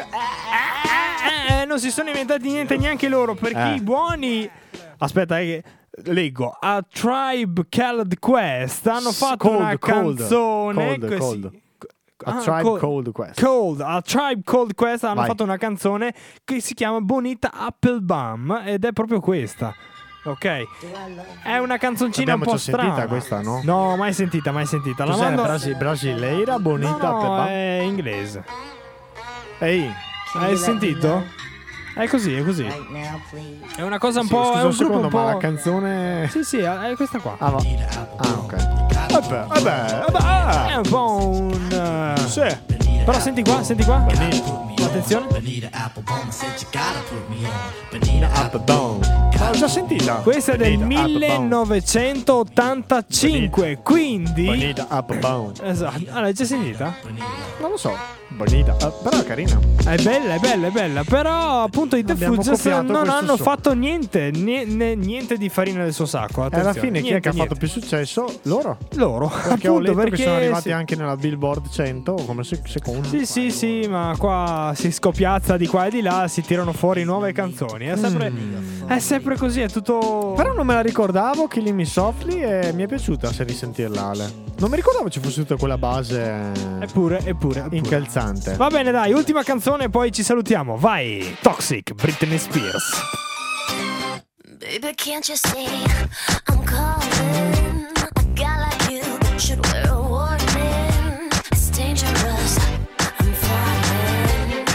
B: eh, eh, non si sono inventati niente neanche loro perché
C: Eh.
B: i buoni... Aspetta, eh, che leggo. A Tribe Called Quest hanno fatto
C: Cold,
B: una
C: cold,
B: canzone
C: cold,
B: così-
C: cold. A
B: Ah,
C: Tribe
B: cold-
C: Cold Quest.
B: Cold, a Tribe Cold Quest hanno
C: Vai.
B: fatto una canzone che si chiama Bonita Applebaum ed è proprio questa. Ok. È una canzoncina
C: L'abbiamo
B: un po'
C: già sentita
B: strana.
C: questa, no?
B: No, mai sentita, mai sentita. La
C: Cos'è?
B: mando...
C: Brasi- brasileira, bonita,
B: No,
C: Peppa?
B: è inglese.
C: Ehi,
B: Hai sentito? È così, è così. È una cosa un
C: Sì,
B: po'.
C: scusa
B: è
C: un
B: un gruppo
C: secondo,
B: un po'.
C: ma la canzone.
B: Sì, sì, è questa qua.
C: Ah, va. Ah, ok. Vabbè, vabbè, vabbè.
B: È un po' un. uh,
C: Sì.
B: Però senti qua, senti qua. Attenzione.
C: L'ho già sentita.
B: Questa è del
C: Bonita,
B: millenovecentottantacinque, quindi.
C: Bonita up bone.
B: Esatto. Ah, l'hai già sentita?
C: Non lo so. Bonita, uh, però è carina.
B: È bella, è bella, è bella. Però appunto i The
C: Abbiamo
B: Fugees
C: copiato
B: non
C: questo
B: hanno
C: suono.
B: fatto niente, nie- ne- niente di farina del suo sacco.
C: E alla
B: attenzione.
C: fine chi è
B: Niente,
C: che ha
B: niente.
C: fatto più successo? Loro.
B: Loro.
C: Perché ho
B: Appunto,
C: letto
B: perché
C: che sono arrivati
B: sì.
C: anche nella Billboard cento come se- secondo.
B: Sì, sì, sì, ma qua si scopiazza di qua e di là, si tirano fuori nuove canzoni. È sempre, è sempre così, è tutto.
C: Però non me la ricordavo, Killing Me Softly, e mi è piaciuta se risentirla, Ale. Non mi ricordavo ci fosse tutta quella base
B: Eppure, eppure, eppure.
C: incalzante.
B: Va bene, dai, ultima canzone e poi ci salutiamo. Vai, Toxic, Britney Spears.
O: Baby, can't you see I'm calling? A guy like you should wear a warning. It's dangerous. I'm falling.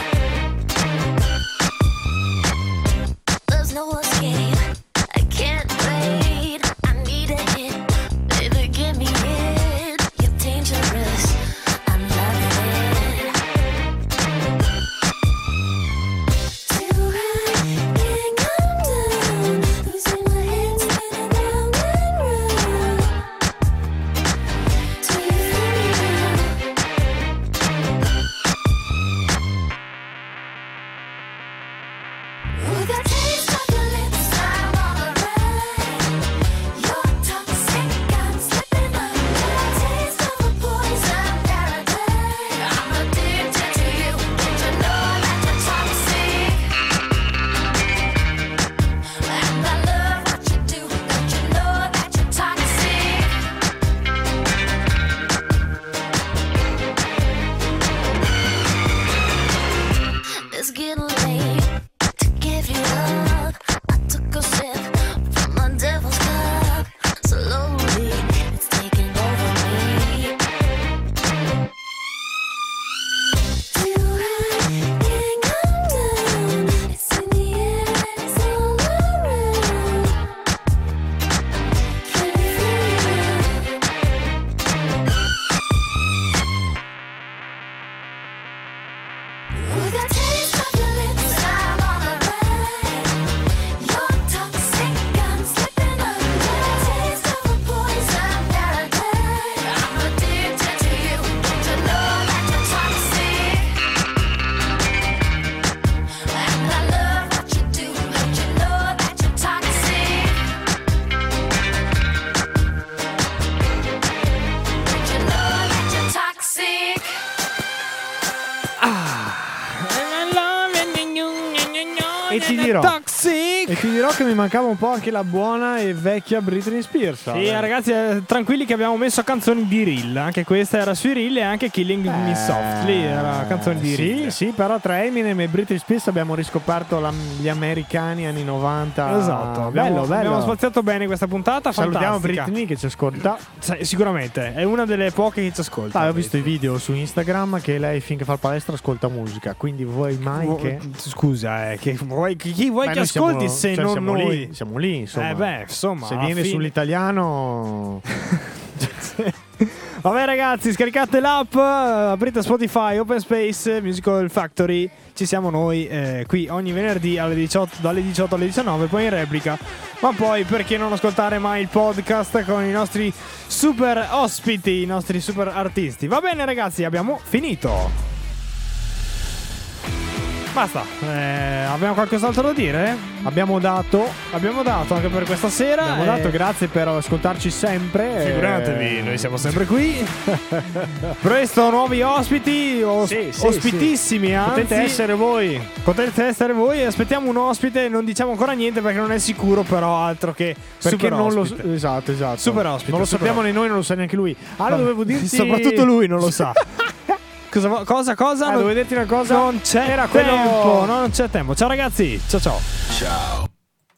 O: There's no escape. I can't wait. I need a hit. Baby, give me it. You're dangerous. I'm loving it. Too high, can't come down. Losing my head, spinning round and round. Do you feel me now? Ooh, the taste of your lips, I'm on a ride. You're toxic, I'm slipping under. Taste of a poison paradise. I'm addicted to you. Don't you know that you're toxic? And I love what you do. Don't you know that you're toxic? It's getting late to give you up. I took a sip from my devil's cup. Slowly, it's taking over me. Too high, can't come down. It's in the air and it's all around. Can you feel it now? Ooh, the taste of your lips, I'm on a ride. You're toxic, I'm slipping under. Taste of a poison paradise. I'm addicted to you. Don't you know that you're toxic? And I love what you do. Don't you know that you're toxic? Don't you know that you're toxic?
C: E ti dirò.
B: Toxic.
C: E ti dirò che mi mancava un po' anche la buona e vecchia Britney Spears.
B: Sì,
C: Ale.
B: ragazzi, eh, tranquilli che abbiamo messo canzoni di Reel. Anche questa era sui Reel e anche Killing Me Softly era canzoni di Reel.
C: Sì, sì, però tra Eminem e Britney Spears abbiamo riscoperto la- gli americani anni novanta.
B: Esatto, abbiamo,
C: bello, bello.
B: abbiamo spaziato bene questa puntata.
C: Salutiamo
B: fantastica.
C: Britney che ci ascolta.
B: Sì, sicuramente, è una delle poche che ci ascolta.
C: Ah, ho visto i video su Instagram che lei finché fa il palestra ascolta musica. Quindi vuoi mai
B: Vu-
C: che.
B: Scusa, eh, che vuoi, chi chi vuoi
C: Beh,
B: che
C: noi siamo-
B: ascolti se
C: cioè,
B: non
C: siamo
B: noi?
C: lì, siamo lì, insomma.
B: Eh beh, insomma,
C: Se
B: alla
C: viene
B: fine-
C: sull'italiano.
B: Vabbè ragazzi, scaricate l'app, eh, aprite Spotify, Open Space, Musical Factory. Ci siamo noi eh, qui ogni venerdì alle diciotto, dalle diciotto alle diciannove, poi in replica. Ma poi perché non ascoltare mai il podcast con i nostri super ospiti, i nostri super artisti. Va bene ragazzi, abbiamo finito. Basta, eh, abbiamo qualcos'altro da dire?
C: Abbiamo dato.
B: Abbiamo dato anche per questa sera.
C: Abbiamo
B: eh,
C: dato, grazie per ascoltarci sempre.
B: Figuratevi,
C: eh,
B: noi siamo sempre qui. Presto nuovi ospiti, os-
C: Sì, sì,
B: ospitissimi
C: sì.
B: anzi.
C: Potete essere voi.
B: Potete essere voi. Aspettiamo un ospite, non diciamo ancora niente perché non è sicuro, però altro che
C: Perché
B: super
C: non lo
B: ospite.
C: esatto, esatto.
B: Super ospite,
C: Non lo
B: super
C: sappiamo
B: ospite.
C: né noi, non lo sa neanche lui. Allora
B: No,
C: dovevo dirti
B: soprattutto lui non lo sa. Cosa, vo- cosa, cosa?
C: Ah,
B: Non-
C: dovevo dirti una cosa?
B: Non c'è
C: Era quello-
B: tempo, no, non c'è tempo. Ciao ragazzi, ciao ciao.
I: Ciao.